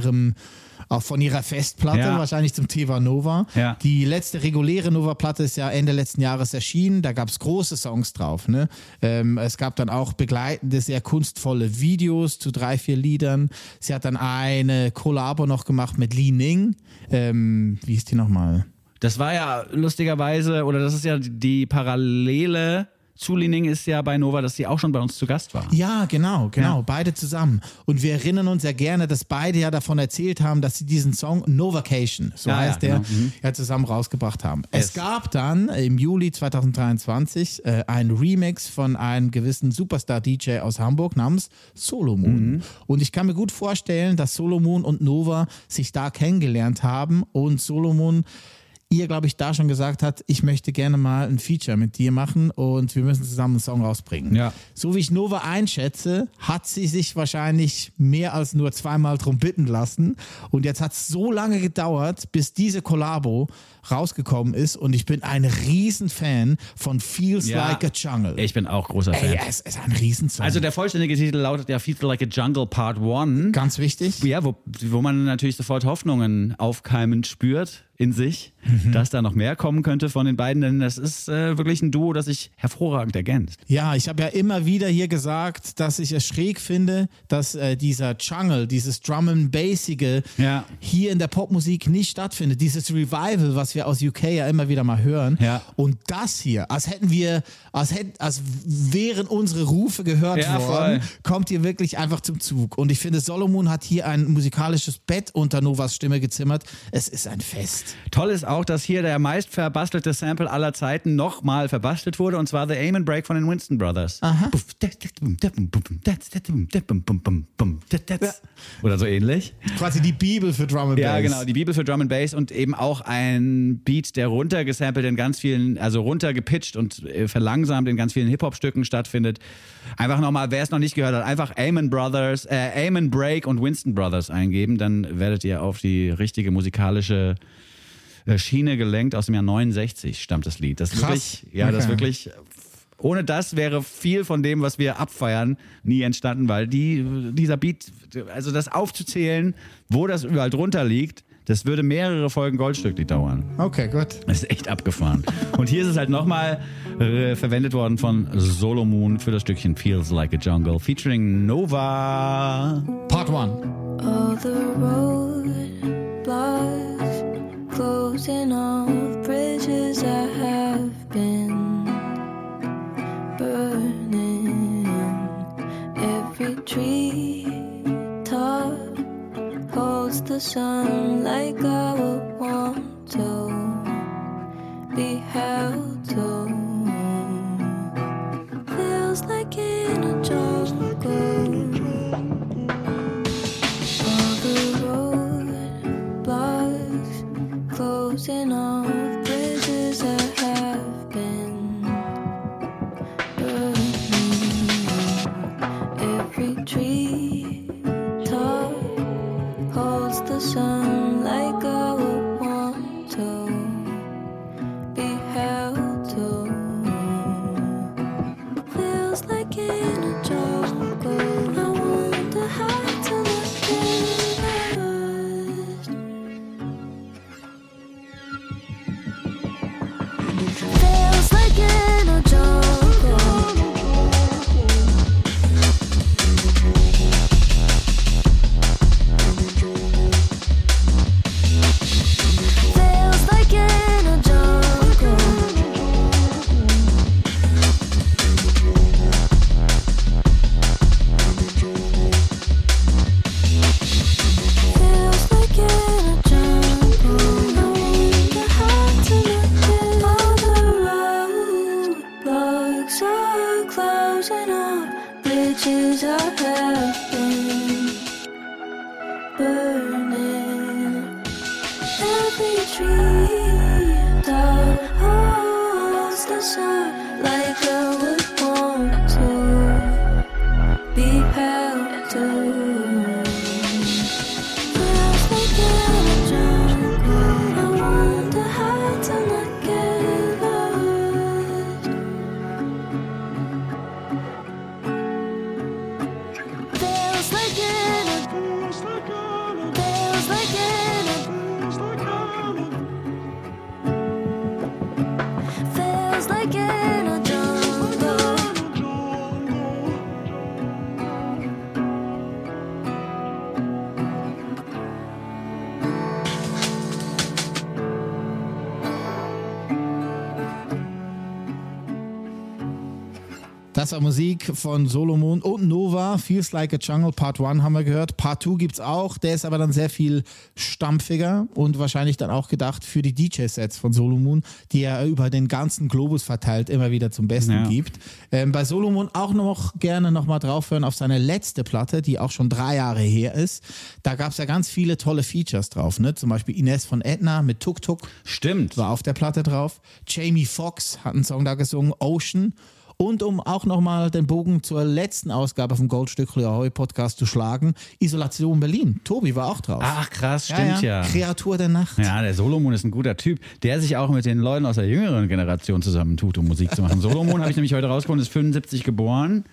auch von ihrer Festplatte, wahrscheinlich zum Thema Nova. Ja. Die letzte reguläre Nova-Platte ist ja Ende letzten Jahres erschienen. Da gab es große Songs drauf. Ne? Es gab dann auch begleitende, sehr kunstvolle Videos zu 3-4 Liedern. Sie hat dann eine Kollabo noch gemacht mit Li Ning. Wie ist die nochmal? Das war ja lustigerweise, oder das ist ja die Parallele zu Li Ning ist ja bei Nova, dass sie auch schon bei uns zu Gast war. Ja, genau, beide zusammen. Und wir erinnern uns ja gerne, dass beide ja davon erzählt haben, dass sie diesen Song Novacation, so heißt der, ja zusammen rausgebracht haben. Yes. Es gab dann im Juli 2023 ein Remix von einem gewissen Superstar-DJ aus Hamburg namens Solomon. Und ich kann mir gut vorstellen, dass Solomon und Nova sich da kennengelernt haben und Solomon ihr, glaube ich, da schon gesagt hat, ich möchte gerne mal ein Feature mit dir machen und wir müssen zusammen einen Song rausbringen. Ja. So wie ich Nova einschätze, hat sie sich wahrscheinlich mehr als nur zweimal drum bitten lassen und jetzt hat es so lange gedauert, bis diese Kollabo rausgekommen ist und ich bin ein Riesenfan von Feels Like a Jungle. Ich bin auch großer Fan. Es ist ein Riesensong. Also der vollständige Titel lautet ja Feels Like a Jungle Part 1. Ganz wichtig. Ja, wo man natürlich sofort Hoffnungen aufkeimend spürt in sich, dass da noch mehr kommen könnte von den beiden, denn das ist wirklich ein Duo, das sich hervorragend ergänzt. Ja, ich habe ja immer wieder hier gesagt, dass ich es schräg finde, dass dieser Jungle, dieses Drum-and-Bassige hier in der Popmusik nicht stattfindet. Dieses Revival, was wir aus UK ja immer wieder mal hören. Ja. Und das hier, als wären unsere Rufe gehört worden, kommt hier wirklich einfach zum Zug. Und ich finde, Solomon hat hier ein musikalisches Bett unter Novas Stimme gezimmert. Es ist ein Fest. Toll ist auch, dass hier der meist verbastelte Sample aller Zeiten nochmal verbastelt wurde, und zwar The Aim and Break von den Winston Brothers. Aha. Oder so ähnlich. Quasi die Bibel für Drum and Bass. Ja, genau, die Bibel für Drum and Bass und eben auch ein Beat, der runtergesampelt in ganz vielen, also runtergepitcht und verlangsamt in ganz vielen Hip-Hop-Stücken stattfindet. Einfach nochmal, wer es noch nicht gehört hat, einfach Aim and Break und Winston Brothers eingeben, dann werdet ihr auf die richtige musikalische Schiene gelenkt. Aus dem Jahr 69 stammt das Lied. Das ist wirklich, das wirklich, ohne das wäre viel von dem, was wir abfeiern, nie entstanden, weil dieser Beat, also das aufzuzählen, wo das überall drunter liegt, das würde mehrere Folgen Goldstückli dauern. Okay, gut. Das ist echt abgefahren. Und hier ist es halt nochmal verwendet worden von Solomon für das Stückchen Feels Like a Jungle, featuring Nova. Part 1. All the roadblocks, closing off bridges I have been burning. Every tree top holds the sun like I would want to be held to. Feels like in a jungle. All the roadblocks, closing off bridges I have been burning. Every tree top holds the sun like I would want to be held to. memories I have been burning. Every tree that holds the sun, like I would want to be held to. Feels like in a jungle, I want to hide till I get lost. Feels like in a, feels like in a, feels like in a, feels like in a jungle. Das war Musik von Solomon und Nova. Feels Like a Jungle Part 1 haben wir gehört. Part 2 gibt's auch. Der ist aber dann sehr viel stampfiger und wahrscheinlich dann auch gedacht für die DJ-Sets von Solomon, die er über den ganzen Globus verteilt immer wieder zum Besten gibt. Bei Solomon auch noch gerne nochmal draufhören auf seine letzte Platte, die auch schon 3 Jahre her ist. Da gab's ja ganz viele tolle Features drauf, ne? Zum Beispiel Ines von Edna mit Tuk Tuk. Stimmt. War auf der Platte drauf. Jamie Foxx hat einen Song da gesungen, Ocean. Und um auch nochmal den Bogen zur letzten Ausgabe vom Goldstückli Ahoi Podcast zu schlagen, Isolation Berlin. Tobi war auch drauf. Ach krass, stimmt ja. Kreatur der Nacht. Ja, der Solomon ist ein guter Typ, der sich auch mit den Leuten aus der jüngeren Generation zusammentut, um Musik zu machen. Solomon habe ich nämlich heute rausgefunden, ist 75 geboren.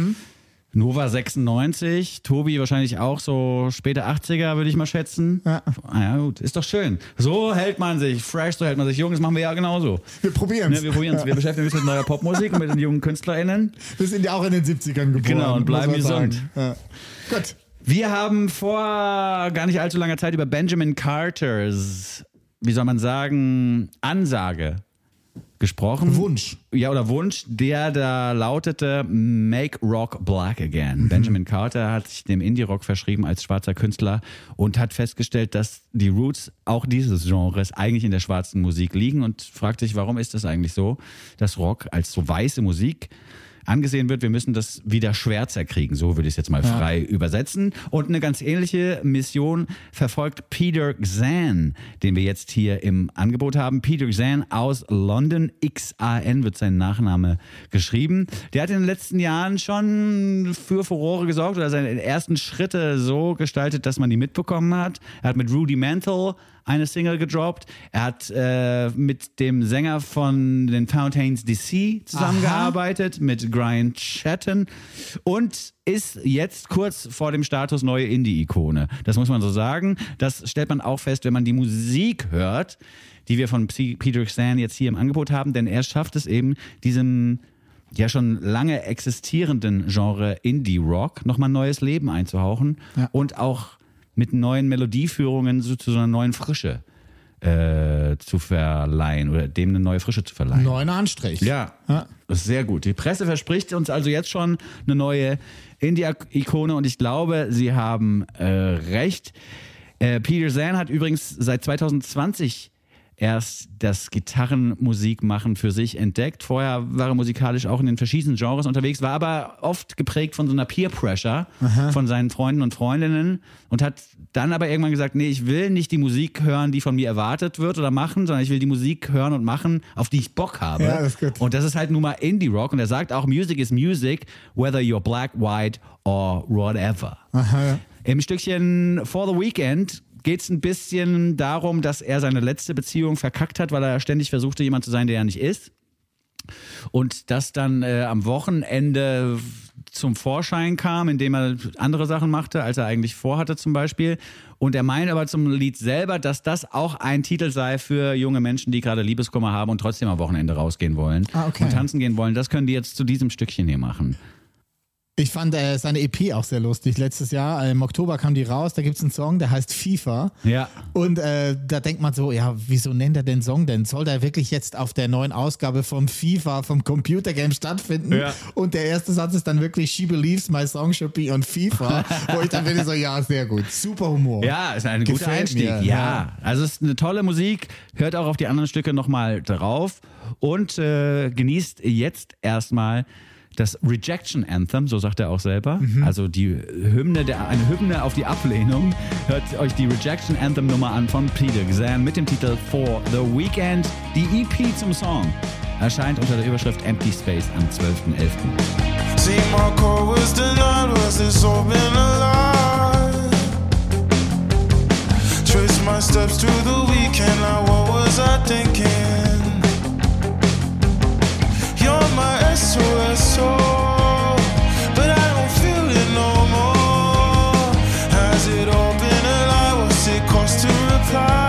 Nova 96, Tobi wahrscheinlich auch so späte 80er, würde ich mal schätzen. Ja. Ja, gut, ist doch schön. So hält man sich fresh, so hält man sich jung, das machen wir ja genauso. Wir probieren es. Ne, wir probieren es. Wir beschäftigen uns mit neuer Popmusik und mit den jungen KünstlerInnen. Wir sind ja auch in den 70ern geboren. Genau, und bleiben muss man gesund. sagen. Ja. Gut. Wir haben vor gar nicht allzu langer Zeit über Benjamin Carters, wie soll man sagen, Ansage gesprochen. Wunsch. Ja, oder Wunsch, der da lautete Make Rock Black Again. Benjamin Carter hat sich dem Indie-Rock verschrieben als schwarzer Künstler und hat festgestellt, dass die Roots auch dieses Genres eigentlich in der schwarzen Musik liegen und fragt sich, warum ist das eigentlich so, dass Rock als so weiße Musik angesehen wird, wir müssen das wieder schwärzer kriegen, so würde ich es jetzt mal frei übersetzen. Und eine ganz ähnliche Mission verfolgt Peter Xan, den wir jetzt hier im Angebot haben. Peter Xan aus London, X-A-N wird sein Nachname geschrieben. Der hat in den letzten Jahren schon für Furore gesorgt oder seine ersten Schritte so gestaltet, dass man die mitbekommen hat. Er hat mit Rudimental eine Single gedroppt. Er hat mit dem Sänger von den Fountains DC zusammengearbeitet, mit Brian Chatton und ist jetzt kurz vor dem Status neue Indie-Ikone. Das muss man so sagen. Das stellt man auch fest, wenn man die Musik hört, die wir von Peter Xan jetzt hier im Angebot haben, denn er schafft es eben, diesem ja schon lange existierenden Genre Indie-Rock nochmal neues Leben einzuhauchen und auch mit neuen Melodieführungen zu so einer neuen Frische zu verleihen oder dem eine neue Frische zu verleihen. Neuen Anstrich. Ja, das ist sehr gut. Die Presse verspricht uns also jetzt schon eine neue Indie-Ikone und ich glaube, sie haben recht. Peter Xan hat übrigens seit 2020 erst das Gitarrenmusikmachen für sich entdeckt. Vorher war er musikalisch auch in den verschiedenen Genres unterwegs, war aber oft geprägt von so einer Peer-Pressure von seinen Freunden und Freundinnen und hat dann aber irgendwann gesagt, nee, ich will nicht die Musik hören, die von mir erwartet wird oder machen, sondern ich will die Musik hören und machen, auf die ich Bock habe. Ja, das ist gut. Und das ist halt nun mal Indie-Rock und er sagt auch, Music is music, whether you're black, white or whatever. Im Stückchen For the Weekend geht es ein bisschen darum, dass er seine letzte Beziehung verkackt hat, weil er ständig versuchte, jemand zu sein, der er nicht ist. Und das dann am Wochenende zum Vorschein kam, indem er andere Sachen machte, als er eigentlich vorhatte zum Beispiel. Und er meint aber zum Lied selber, dass das auch ein Titel sei für junge Menschen, die gerade Liebeskummer haben und trotzdem am Wochenende rausgehen wollen und tanzen gehen wollen. Das können die jetzt zu diesem Stückchen hier machen. Ich fand seine EP auch sehr lustig. Letztes Jahr, im Oktober kam die raus, da gibt es einen Song, der heißt FIFA. Ja. Und da denkt man so, ja, wieso nennt er den Song denn? Soll der wirklich jetzt auf der neuen Ausgabe vom FIFA, vom Computergame stattfinden? Ja. Und der erste Satz ist dann wirklich, she believes my song should be on FIFA. Wo ich dann bin so, ja, sehr gut. Super Humor. Ja, ist ein guter Einstieg. Mir. Ja, also es ist eine tolle Musik. Hört auch auf die anderen Stücke nochmal drauf und genießt jetzt erstmal das Rejection Anthem, so sagt er auch selber. Also die Hymne, eine Hymne auf die Ablehnung. Hört euch die Rejection Anthem Nummer an von Peter Xan mit dem Titel For the Weekend. Die EP zum Song erscheint unter der Überschrift Empty Space am 12.11. See, my call was denied, was this all been a lie? Trace my steps to the weekend, now what was I thinking? You're my SOS soul, but I don't feel it no more. Has it all been a lie? What's it cost to reply?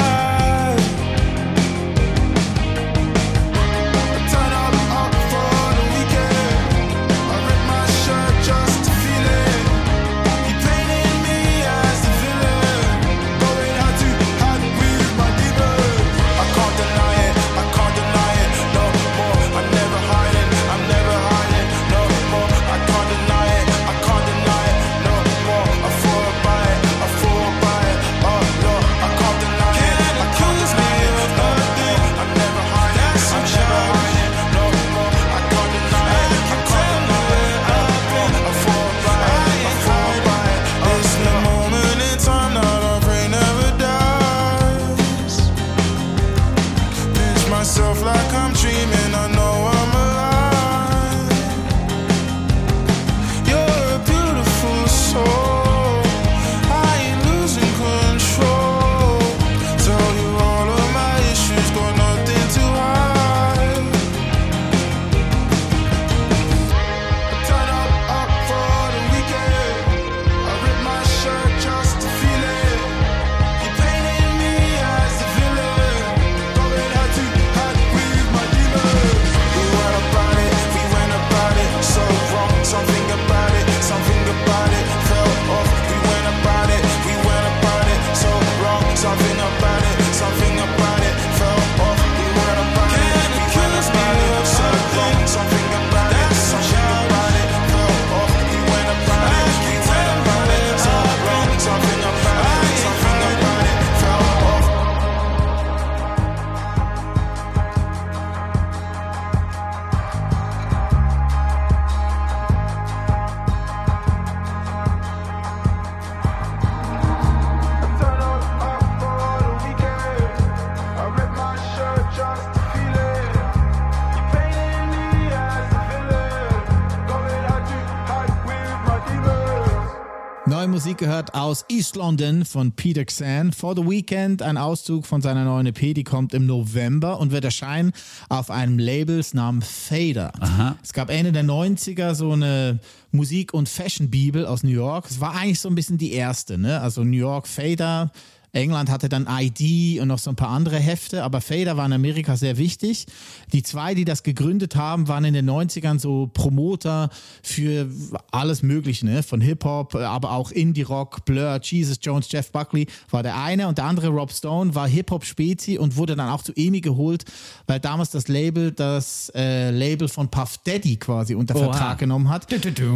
Turn up for the weekend. I rip my shirt just to feel it. You painted me as the villain, going out to hide with my demons. I can't deny it, I can't deny it no more. I'm never hiding, I'm never hiding no more. I can't deny it, I can't deny it no more. I fall by it, I fall by it. Oh no, I can't deny it, I can't deny it nothing. I'm never hiding, I'm never hiding no more. I can't deny it, I can't deny it. I fall by it, I fall by it. It's the moment in time that our brain never dies. Pinch myself like I'm dreaming, I know I'm alive. You're a beautiful soul, I ain't losing control. Tell you all of my issues, got nothing to hide. Turn up for the weekend. I rip my shirt just to feel it. You painted me as the villain, going out to hide with my demons. We went about it, so wrong. Something about it fell off. We went about it, so wrong. Something about it fell off. We went about it, so wrong. Something about it fell off. We went about it, so wrong. Something about it fell off. Turn up for the weekend. I rip my shirt just to feel it. You painted me as the villain, going out to hide with my demons. Neue Musik gehört aus East London von Peter Xan. For the Weekend, ein Auszug von seiner neuen EP, die kommt im November und wird erscheinen auf einem Label namens Fader. Es gab Ende der 90er so eine Musik- und Fashion-Bibel aus New York. Es war eigentlich so ein bisschen die erste, ne? Also New York Fader. England hatte dann ID und noch so ein paar andere Hefte, aber Fader war in Amerika sehr wichtig. Die zwei, die das gegründet haben, waren in den 90ern so Promoter für alles Mögliche, ne? Von Hip-Hop, aber auch Indie-Rock, Blur, Jesus Jones, Jeff Buckley war der eine und der andere, Rob Stone, war Hip-Hop-Spezi und wurde dann auch zu EMI geholt, weil damals das Label von Puff Daddy quasi unter Vertrag genommen hat.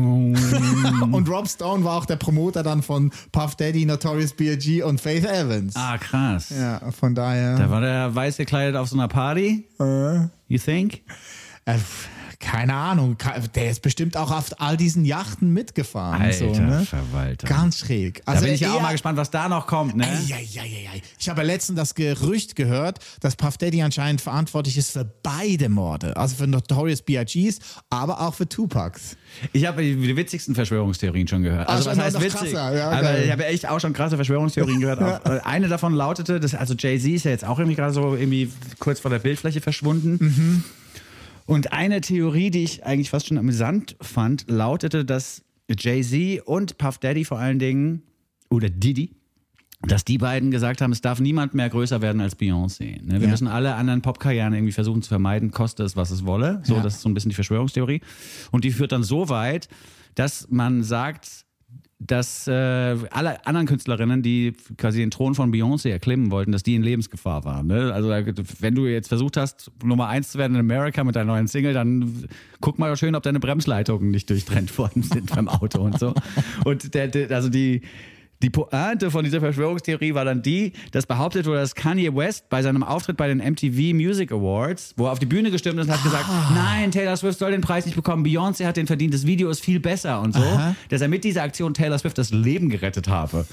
Und Rob Stone war auch der Promoter dann von Puff Daddy, Notorious B.I.G. und Faith Evans. Ah, krass. Ja, von daher. Da war der weiß gekleidet auf so einer Party. You think? Keine Ahnung. Der ist bestimmt auch auf all diesen Yachten mitgefahren. Alter so, ne? Verwalter. Ganz schräg. Da bin ich ja auch mal gespannt, was da noch kommt, ne? Ich habe ja letztens das Gerücht gehört, dass Puff Daddy anscheinend verantwortlich ist für beide Morde. Also für Notorious B.I.G.'s, aber auch für Tupacs. Ich habe die witzigsten Verschwörungstheorien schon gehört. Also was heißt witzig? Ja, aber ich habe echt auch schon krasse Verschwörungstheorien gehört. Auch, eine davon lautete, also Jay-Z ist ja jetzt auch irgendwie gerade so irgendwie kurz vor der Bildfläche verschwunden. Und eine Theorie, die ich eigentlich fast schon amüsant fand, lautete, dass Jay-Z und Puff Daddy vor allen Dingen, oder Diddy, dass die beiden gesagt haben, es darf niemand mehr größer werden als Beyoncé. Ne? Wir müssen alle anderen Popkarrieren irgendwie versuchen zu vermeiden, koste es, was es wolle. So, das ist so ein bisschen die Verschwörungstheorie. Und die führt dann so weit, dass man sagt, dass alle anderen Künstlerinnen, die quasi den Thron von Beyoncé erklimmen wollten, dass die in Lebensgefahr waren. Ne? Also wenn du jetzt versucht hast, Nummer 1 zu werden in Amerika mit deiner neuen Single, dann guck mal schön, ob deine Bremsleitungen nicht durchtrennt worden sind beim Auto und so. Und Die Pointe von dieser Verschwörungstheorie war dann die, dass behauptet wurde, dass Kanye West bei seinem Auftritt bei den MTV Music Awards, wo er auf die Bühne gestürmt ist und hat gesagt, nein, Taylor Swift soll den Preis nicht bekommen, Beyoncé hat den verdient, das Video ist viel besser und so, dass er mit dieser Aktion Taylor Swift das Leben gerettet habe.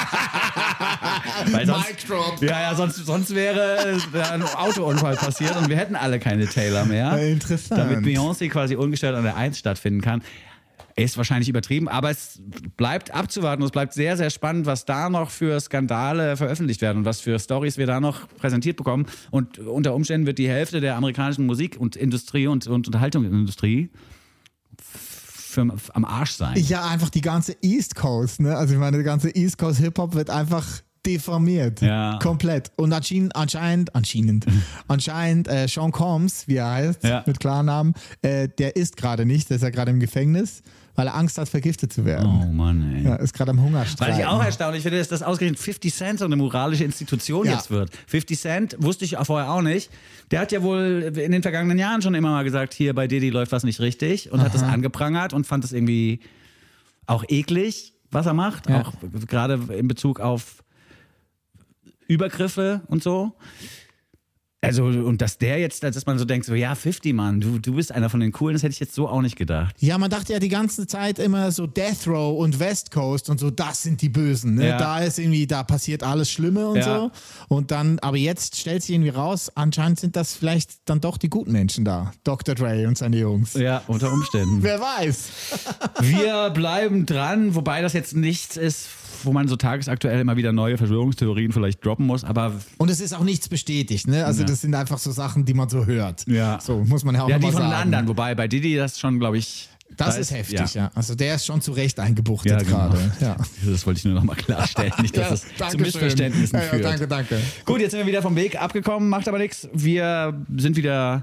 Weil sonst wäre ein Autounfall passiert und wir hätten alle keine Taylor mehr. Interessant. Damit Beyoncé quasi ungestört an der 1 stattfinden kann. Ist wahrscheinlich übertrieben, aber es bleibt abzuwarten und es bleibt sehr, sehr spannend, was da noch für Skandale veröffentlicht werden und was für Storys wir da noch präsentiert bekommen. Und unter Umständen wird die Hälfte der amerikanischen Musik- und Industrie und Unterhaltungsindustrie am Arsch sein. Ja, einfach die ganze East Coast, ne? Also ich meine, der ganze East Coast Hip-Hop wird einfach deformiert. Ja. Komplett. Und anscheinend Sean Combs, wie er heißt, mit Klarnamen, der ist gerade nicht, der ist ja gerade im Gefängnis, weil er Angst hat, vergiftet zu werden. Oh Mann, ey. Ja, ist gerade am Hungerstreik. Weil ich auch erstaunlich finde, dass das ausgerechnet 50 Cent so eine moralische Institution jetzt wird. 50 Cent, wusste ich vorher auch nicht. Der hat ja wohl in den vergangenen Jahren schon immer mal gesagt, hier bei Diddy läuft was nicht richtig und hat das angeprangert und fand das irgendwie auch eklig, was er macht. Ja. Auch gerade in Bezug auf Übergriffe und so. Also, und dass der jetzt, dass man so denkt, so, ja, 50, Mann, du bist einer von den Coolen, das hätte ich jetzt so auch nicht gedacht. Ja, man dachte ja die ganze Zeit immer so Death Row und West Coast und so, das sind die Bösen. Ne? Ja. Da ist irgendwie, da passiert alles Schlimme und so. Und dann, aber jetzt stellt sich irgendwie raus, anscheinend sind das vielleicht dann doch die guten Menschen da. Dr. Dre und seine Jungs. Ja, unter Umständen. Wer weiß. Wir bleiben dran, wobei das jetzt nichts ist, wo man so tagesaktuell immer wieder neue Verschwörungstheorien vielleicht droppen muss, aber... Und es ist auch nichts bestätigt, ne? Also das sind einfach so Sachen, die man so hört. Ja. So muss man ja auch Ja, mal die von sagen. anderen, wobei bei Diddy das schon, glaube ich... Das ist heftig, ja. Also der ist schon zu Recht eingebuchtet Ja, genau. gerade. Ja. Das wollte ich nur noch mal klarstellen, nicht, dass es zu Dankeschön. Missverständnissen führt. Danke. Gut, jetzt sind wir wieder vom Weg abgekommen, macht aber nichts. Wir sind wieder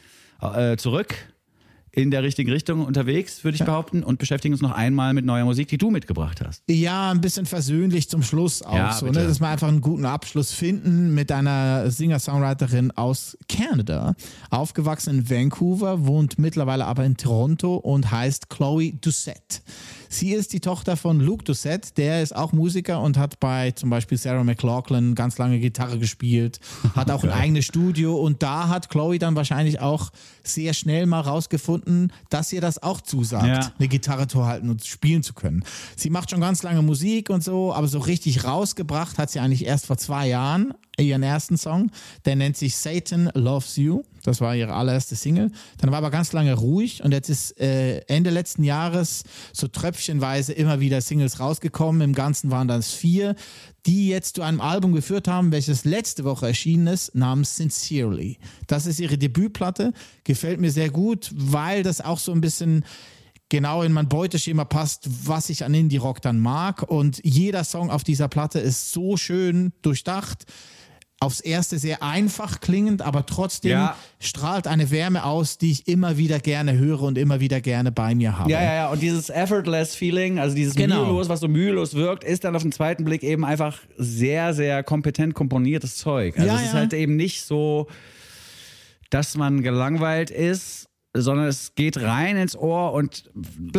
zurück in der richtigen Richtung unterwegs, würde ich behaupten, und beschäftigen uns noch einmal mit neuer Musik, die du mitgebracht hast. Ja, ein bisschen versöhnlich zum Schluss auch Ja, so, bitte. ne? Dass wir einfach einen guten Abschluss finden mit einer Singer-Songwriterin aus Kanada. Aufgewachsen in Vancouver, wohnt mittlerweile aber in Toronto und heißt Chloe Doucette. Sie ist die Tochter von Luke Doucette, der ist auch Musiker und hat bei zum Beispiel Sarah McLachlan ganz lange Gitarre gespielt, hat auch ein eigenes Studio und da hat Chloe dann wahrscheinlich auch sehr schnell mal rausgefunden, dass ihr das auch zusagt, eine Gitarre zu halten und spielen zu können. Sie macht schon ganz lange Musik und so, aber so richtig rausgebracht hat sie eigentlich erst vor 2 Jahren ihren ersten Song, der nennt sich Satan Loves You. Das war ihre allererste Single. Dann war aber ganz lange ruhig und jetzt ist Ende letzten Jahres so tröpfchenweise immer wieder Singles rausgekommen. Im Ganzen waren das 4, die jetzt zu einem Album geführt haben, welches letzte Woche erschienen ist, namens Sincerely. Das ist ihre Debütplatte, gefällt mir sehr gut, weil das auch so ein bisschen genau in mein Beuteschema passt, was ich an Indie-Rock dann mag. Und jeder Song auf dieser Platte ist so schön durchdacht, aufs Erste sehr einfach klingend, aber trotzdem strahlt eine Wärme aus, die ich immer wieder gerne höre und immer wieder gerne bei mir habe. Ja. Und dieses effortless Feeling, also dieses mühelos, was so mühelos wirkt, ist dann auf den zweiten Blick eben einfach sehr, sehr kompetent komponiertes Zeug. Also es ist halt eben nicht so, dass man gelangweilt ist, sondern es geht rein ins Ohr und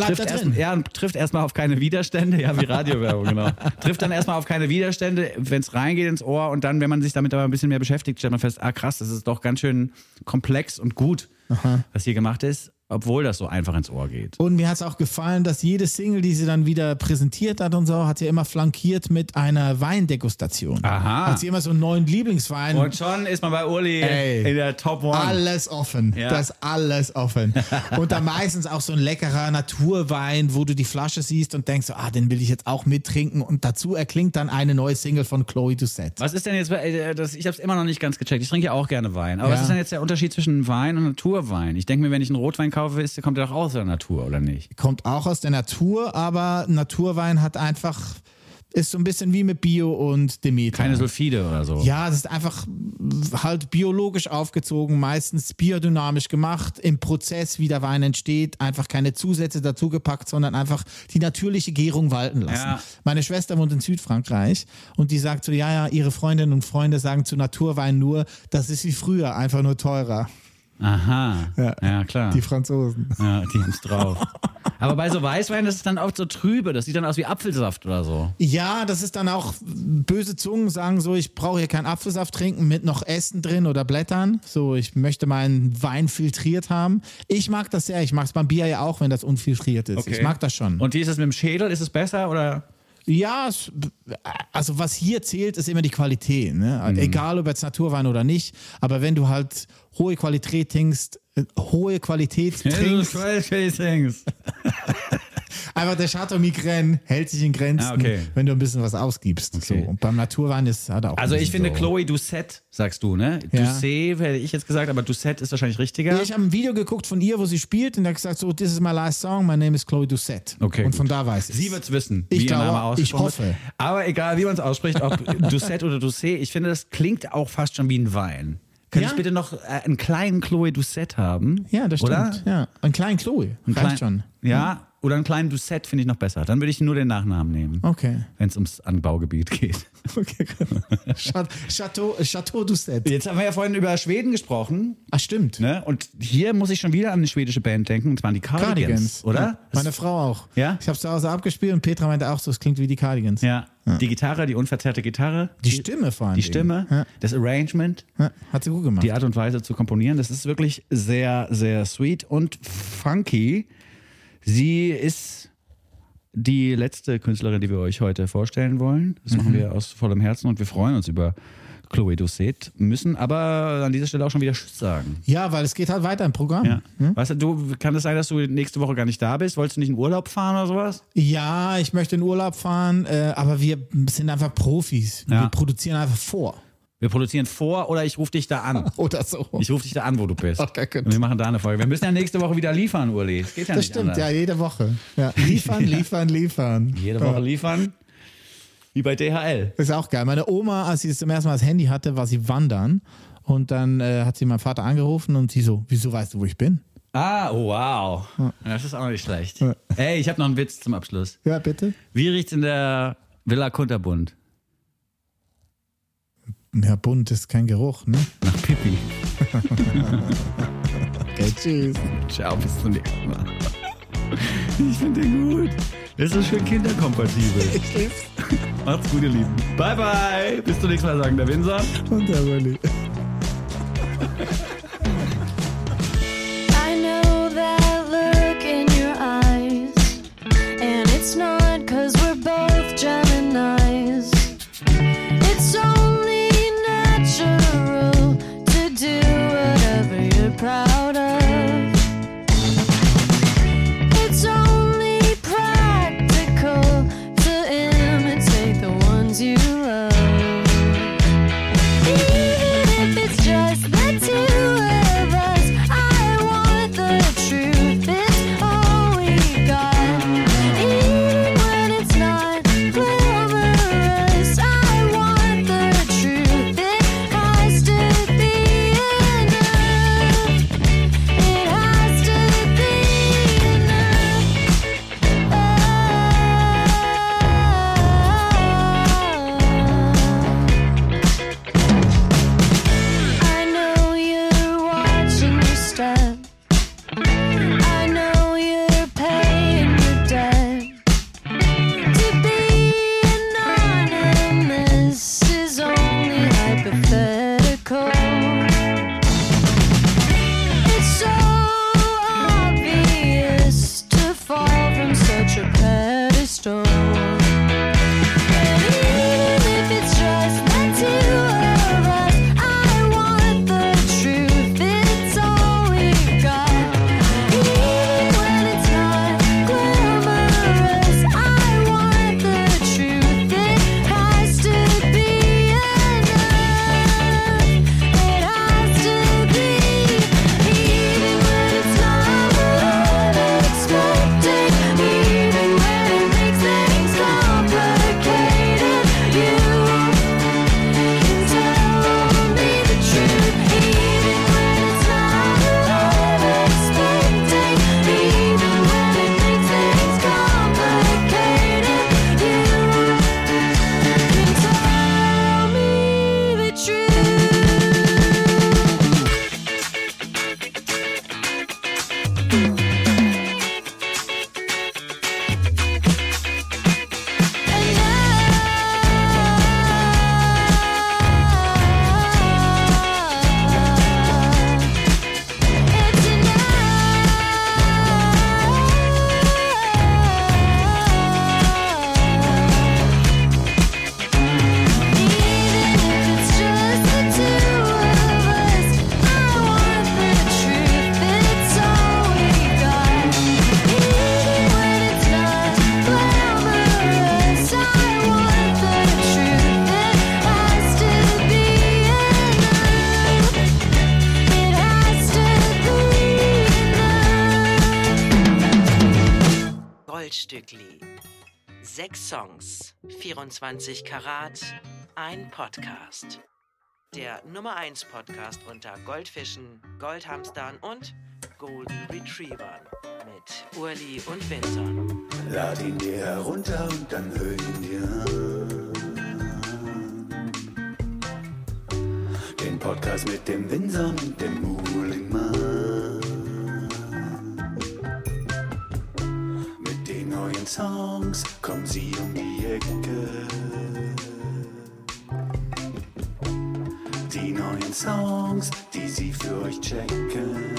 trifft erstmal auf keine Widerstände, wie Radiowerbung, genau. Trifft dann erstmal auf keine Widerstände, wenn es reingeht ins Ohr und dann, wenn man sich damit aber ein bisschen mehr beschäftigt, stellt man fest, krass, das ist doch ganz schön komplex und gut, was hier gemacht ist, obwohl das so einfach ins Ohr geht. Und mir hat es auch gefallen, dass jede Single, die sie dann wieder präsentiert hat und so, hat sie immer flankiert mit einer Weindegustation. Aha. Hat sie immer so einen neuen Lieblingswein. Und schon ist man bei Uli in der Top 1. Alles offen. Ja. Das ist alles offen. Und dann meistens auch so ein leckerer Naturwein, wo du die Flasche siehst und denkst, den will ich jetzt auch mittrinken. Und dazu erklingt dann eine neue Single von Chloe Doucette. Was ist denn jetzt, ich habe es immer noch nicht ganz gecheckt, ich trinke ja auch gerne Wein, aber was ist denn jetzt der Unterschied zwischen Wein und Naturwein? Ich denke mir, wenn ich einen Rotwein kaufe, kommt der doch auch aus der Natur, oder nicht? Kommt auch aus der Natur, aber Naturwein hat einfach, ist so ein bisschen wie mit Bio und Demeter. Keine Sulfide oder so. Ja, das ist einfach halt biologisch aufgezogen, meistens biodynamisch gemacht, im Prozess, wie der Wein entsteht, einfach keine Zusätze dazugepackt, sondern einfach die natürliche Gärung walten lassen. Ja. Meine Schwester wohnt in Südfrankreich und die sagt so, ihre Freundinnen und Freunde sagen zu Naturwein nur, das ist wie früher, einfach nur teurer. Aha. Ja, klar. Die Franzosen. Ja, die haben's drauf. Aber bei so Weißwein ist es dann oft so trübe. Das sieht dann aus wie Apfelsaft oder so. Ja, das ist dann auch, böse Zungen sagen so, ich brauche hier keinen Apfelsaft trinken mit noch Ästen drin oder Blättern. So, ich möchte meinen Wein filtriert haben. Ich mag das sehr. Ich mag es beim Bier ja auch, wenn das unfiltriert ist. Okay. Ich mag das schon. Und wie ist es mit dem Schädel? Ist es besser oder? Ja, also was hier zählt, ist immer die Qualität. Ne? Egal, ob jetzt Naturwein oder nicht. Aber wenn du halt hohe Qualität trinkst, einfach der Chateau Migraine hält sich in Grenzen, wenn du ein bisschen was ausgibst. Okay. So. Und beim Naturwein hat er auch. Also ich finde so. Chloe Doucet, sagst du, ne? Ja. Doucet hätte ich jetzt gesagt, aber Doucet ist wahrscheinlich richtiger. Ja, ich habe ein Video geguckt von ihr, wo sie spielt und er hat gesagt, so, this is my last song, my name is Chloe Doucet. Okay, und gut. von da weiß ich. Sie wird's wissen, Ich wie ihr glaube, Name ausgesprochen ich hoffe. wird. Aber egal, wie man es ausspricht, ob Doucet oder Doucet, ich finde, das klingt auch fast schon wie ein Wein. Kann Ja? ich bitte noch einen kleinen Chloe Doucet haben? Ja, das stimmt. Oder? Ja. Einen kleinen Chloe, reicht schon. Ja, oder einen kleinen Doucet finde ich noch besser. Dann würde ich nur den Nachnamen nehmen, Okay. wenn es ums Anbaugebiet geht. Okay, gut. Chateau Doucet. Jetzt haben wir ja vorhin über Schweden gesprochen. Ach, stimmt. Ne? Und hier muss ich schon wieder an eine schwedische Band denken, und zwar an die Cardigans, oder? Ja, meine Frau auch. Ja? Ich habe zu Hause abgespielt und Petra meinte auch so, es klingt wie die Cardigans. Ja. Die Gitarre, die unverzerrte Gitarre. Die Stimme vor allem. Die Stimme, Ja. das Arrangement, Ja, hat sie gut gemacht. die Art und Weise zu komponieren, das ist wirklich sehr, sehr sweet und funky. Sie ist die letzte Künstlerin, die wir euch heute vorstellen wollen. Das machen wir aus vollem Herzen und wir freuen uns über Chloe Doucet, müssen aber an dieser Stelle auch schon wieder Tschüss sagen. Ja, weil es geht halt weiter im Programm. Ja. Weißt du, kann es sein, dass du nächste Woche gar nicht da bist? Wolltest du nicht in Urlaub fahren oder sowas? Ja, ich möchte in Urlaub fahren, aber wir sind einfach Profis. Ja. Wir produzieren einfach vor. Wir produzieren vor oder ich rufe dich da an. Oder so. Ich rufe dich da an, wo du bist. Okay, gut. Und wir machen da eine Folge. Wir müssen ja nächste Woche wieder liefern, Uli. Das geht ja Das nicht stimmt, anders. ja, jede Woche. Ja. Liefern. Jede Woche liefern. Wie bei DHL. Das ist auch geil. Meine Oma, als sie zum ersten Mal das Handy hatte, war sie wandern. Und dann hat sie meinen Vater angerufen und sie so, wieso weißt du, wo ich bin? Ah, oh, wow. Das ist auch nicht schlecht. Ja. Ey, ich habe noch einen Witz zum Abschluss. Ja, bitte? Wie riecht's in der Villa Kunterbund? Ja, bunt ist kein Geruch, ne? Nach Pipi. Okay, tschüss. Ciao, bis zum nächsten Mal. Ich finde den gut. Das ist schön kinderkompatibel. Ich lieb's. Macht's gut, ihr Lieben. Bye, bye. Bis zum nächsten Mal, sagen der Winzer. Und der Willi. I know that look in your eyes, and it's not 'cause we're both Geminis. It's only natural to do whatever you're proud of. It's only practical to imitate the ones you love. Even if it's just the two of us, I want the truth. It's all we got. Even when it's not Goldstückli. 6 Songs, 24 Karat, ein Podcast. Der Nummer 1 Podcast unter Goldfischen, Goldhamstern und Golden Retrievern mit Urli und Winter. Lad ihn dir herunter und dann hör ihn dir an. Den Podcast mit dem Winzer und dem Muhlingmann. Mit den neuen Songs kommen sie um die Ecke. Die neuen Songs, die sie für euch checken.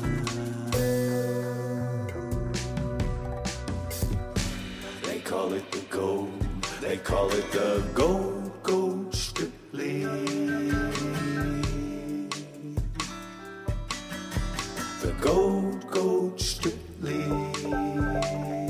They call it the gold, they call it the Goldstückli. The Goldstückli.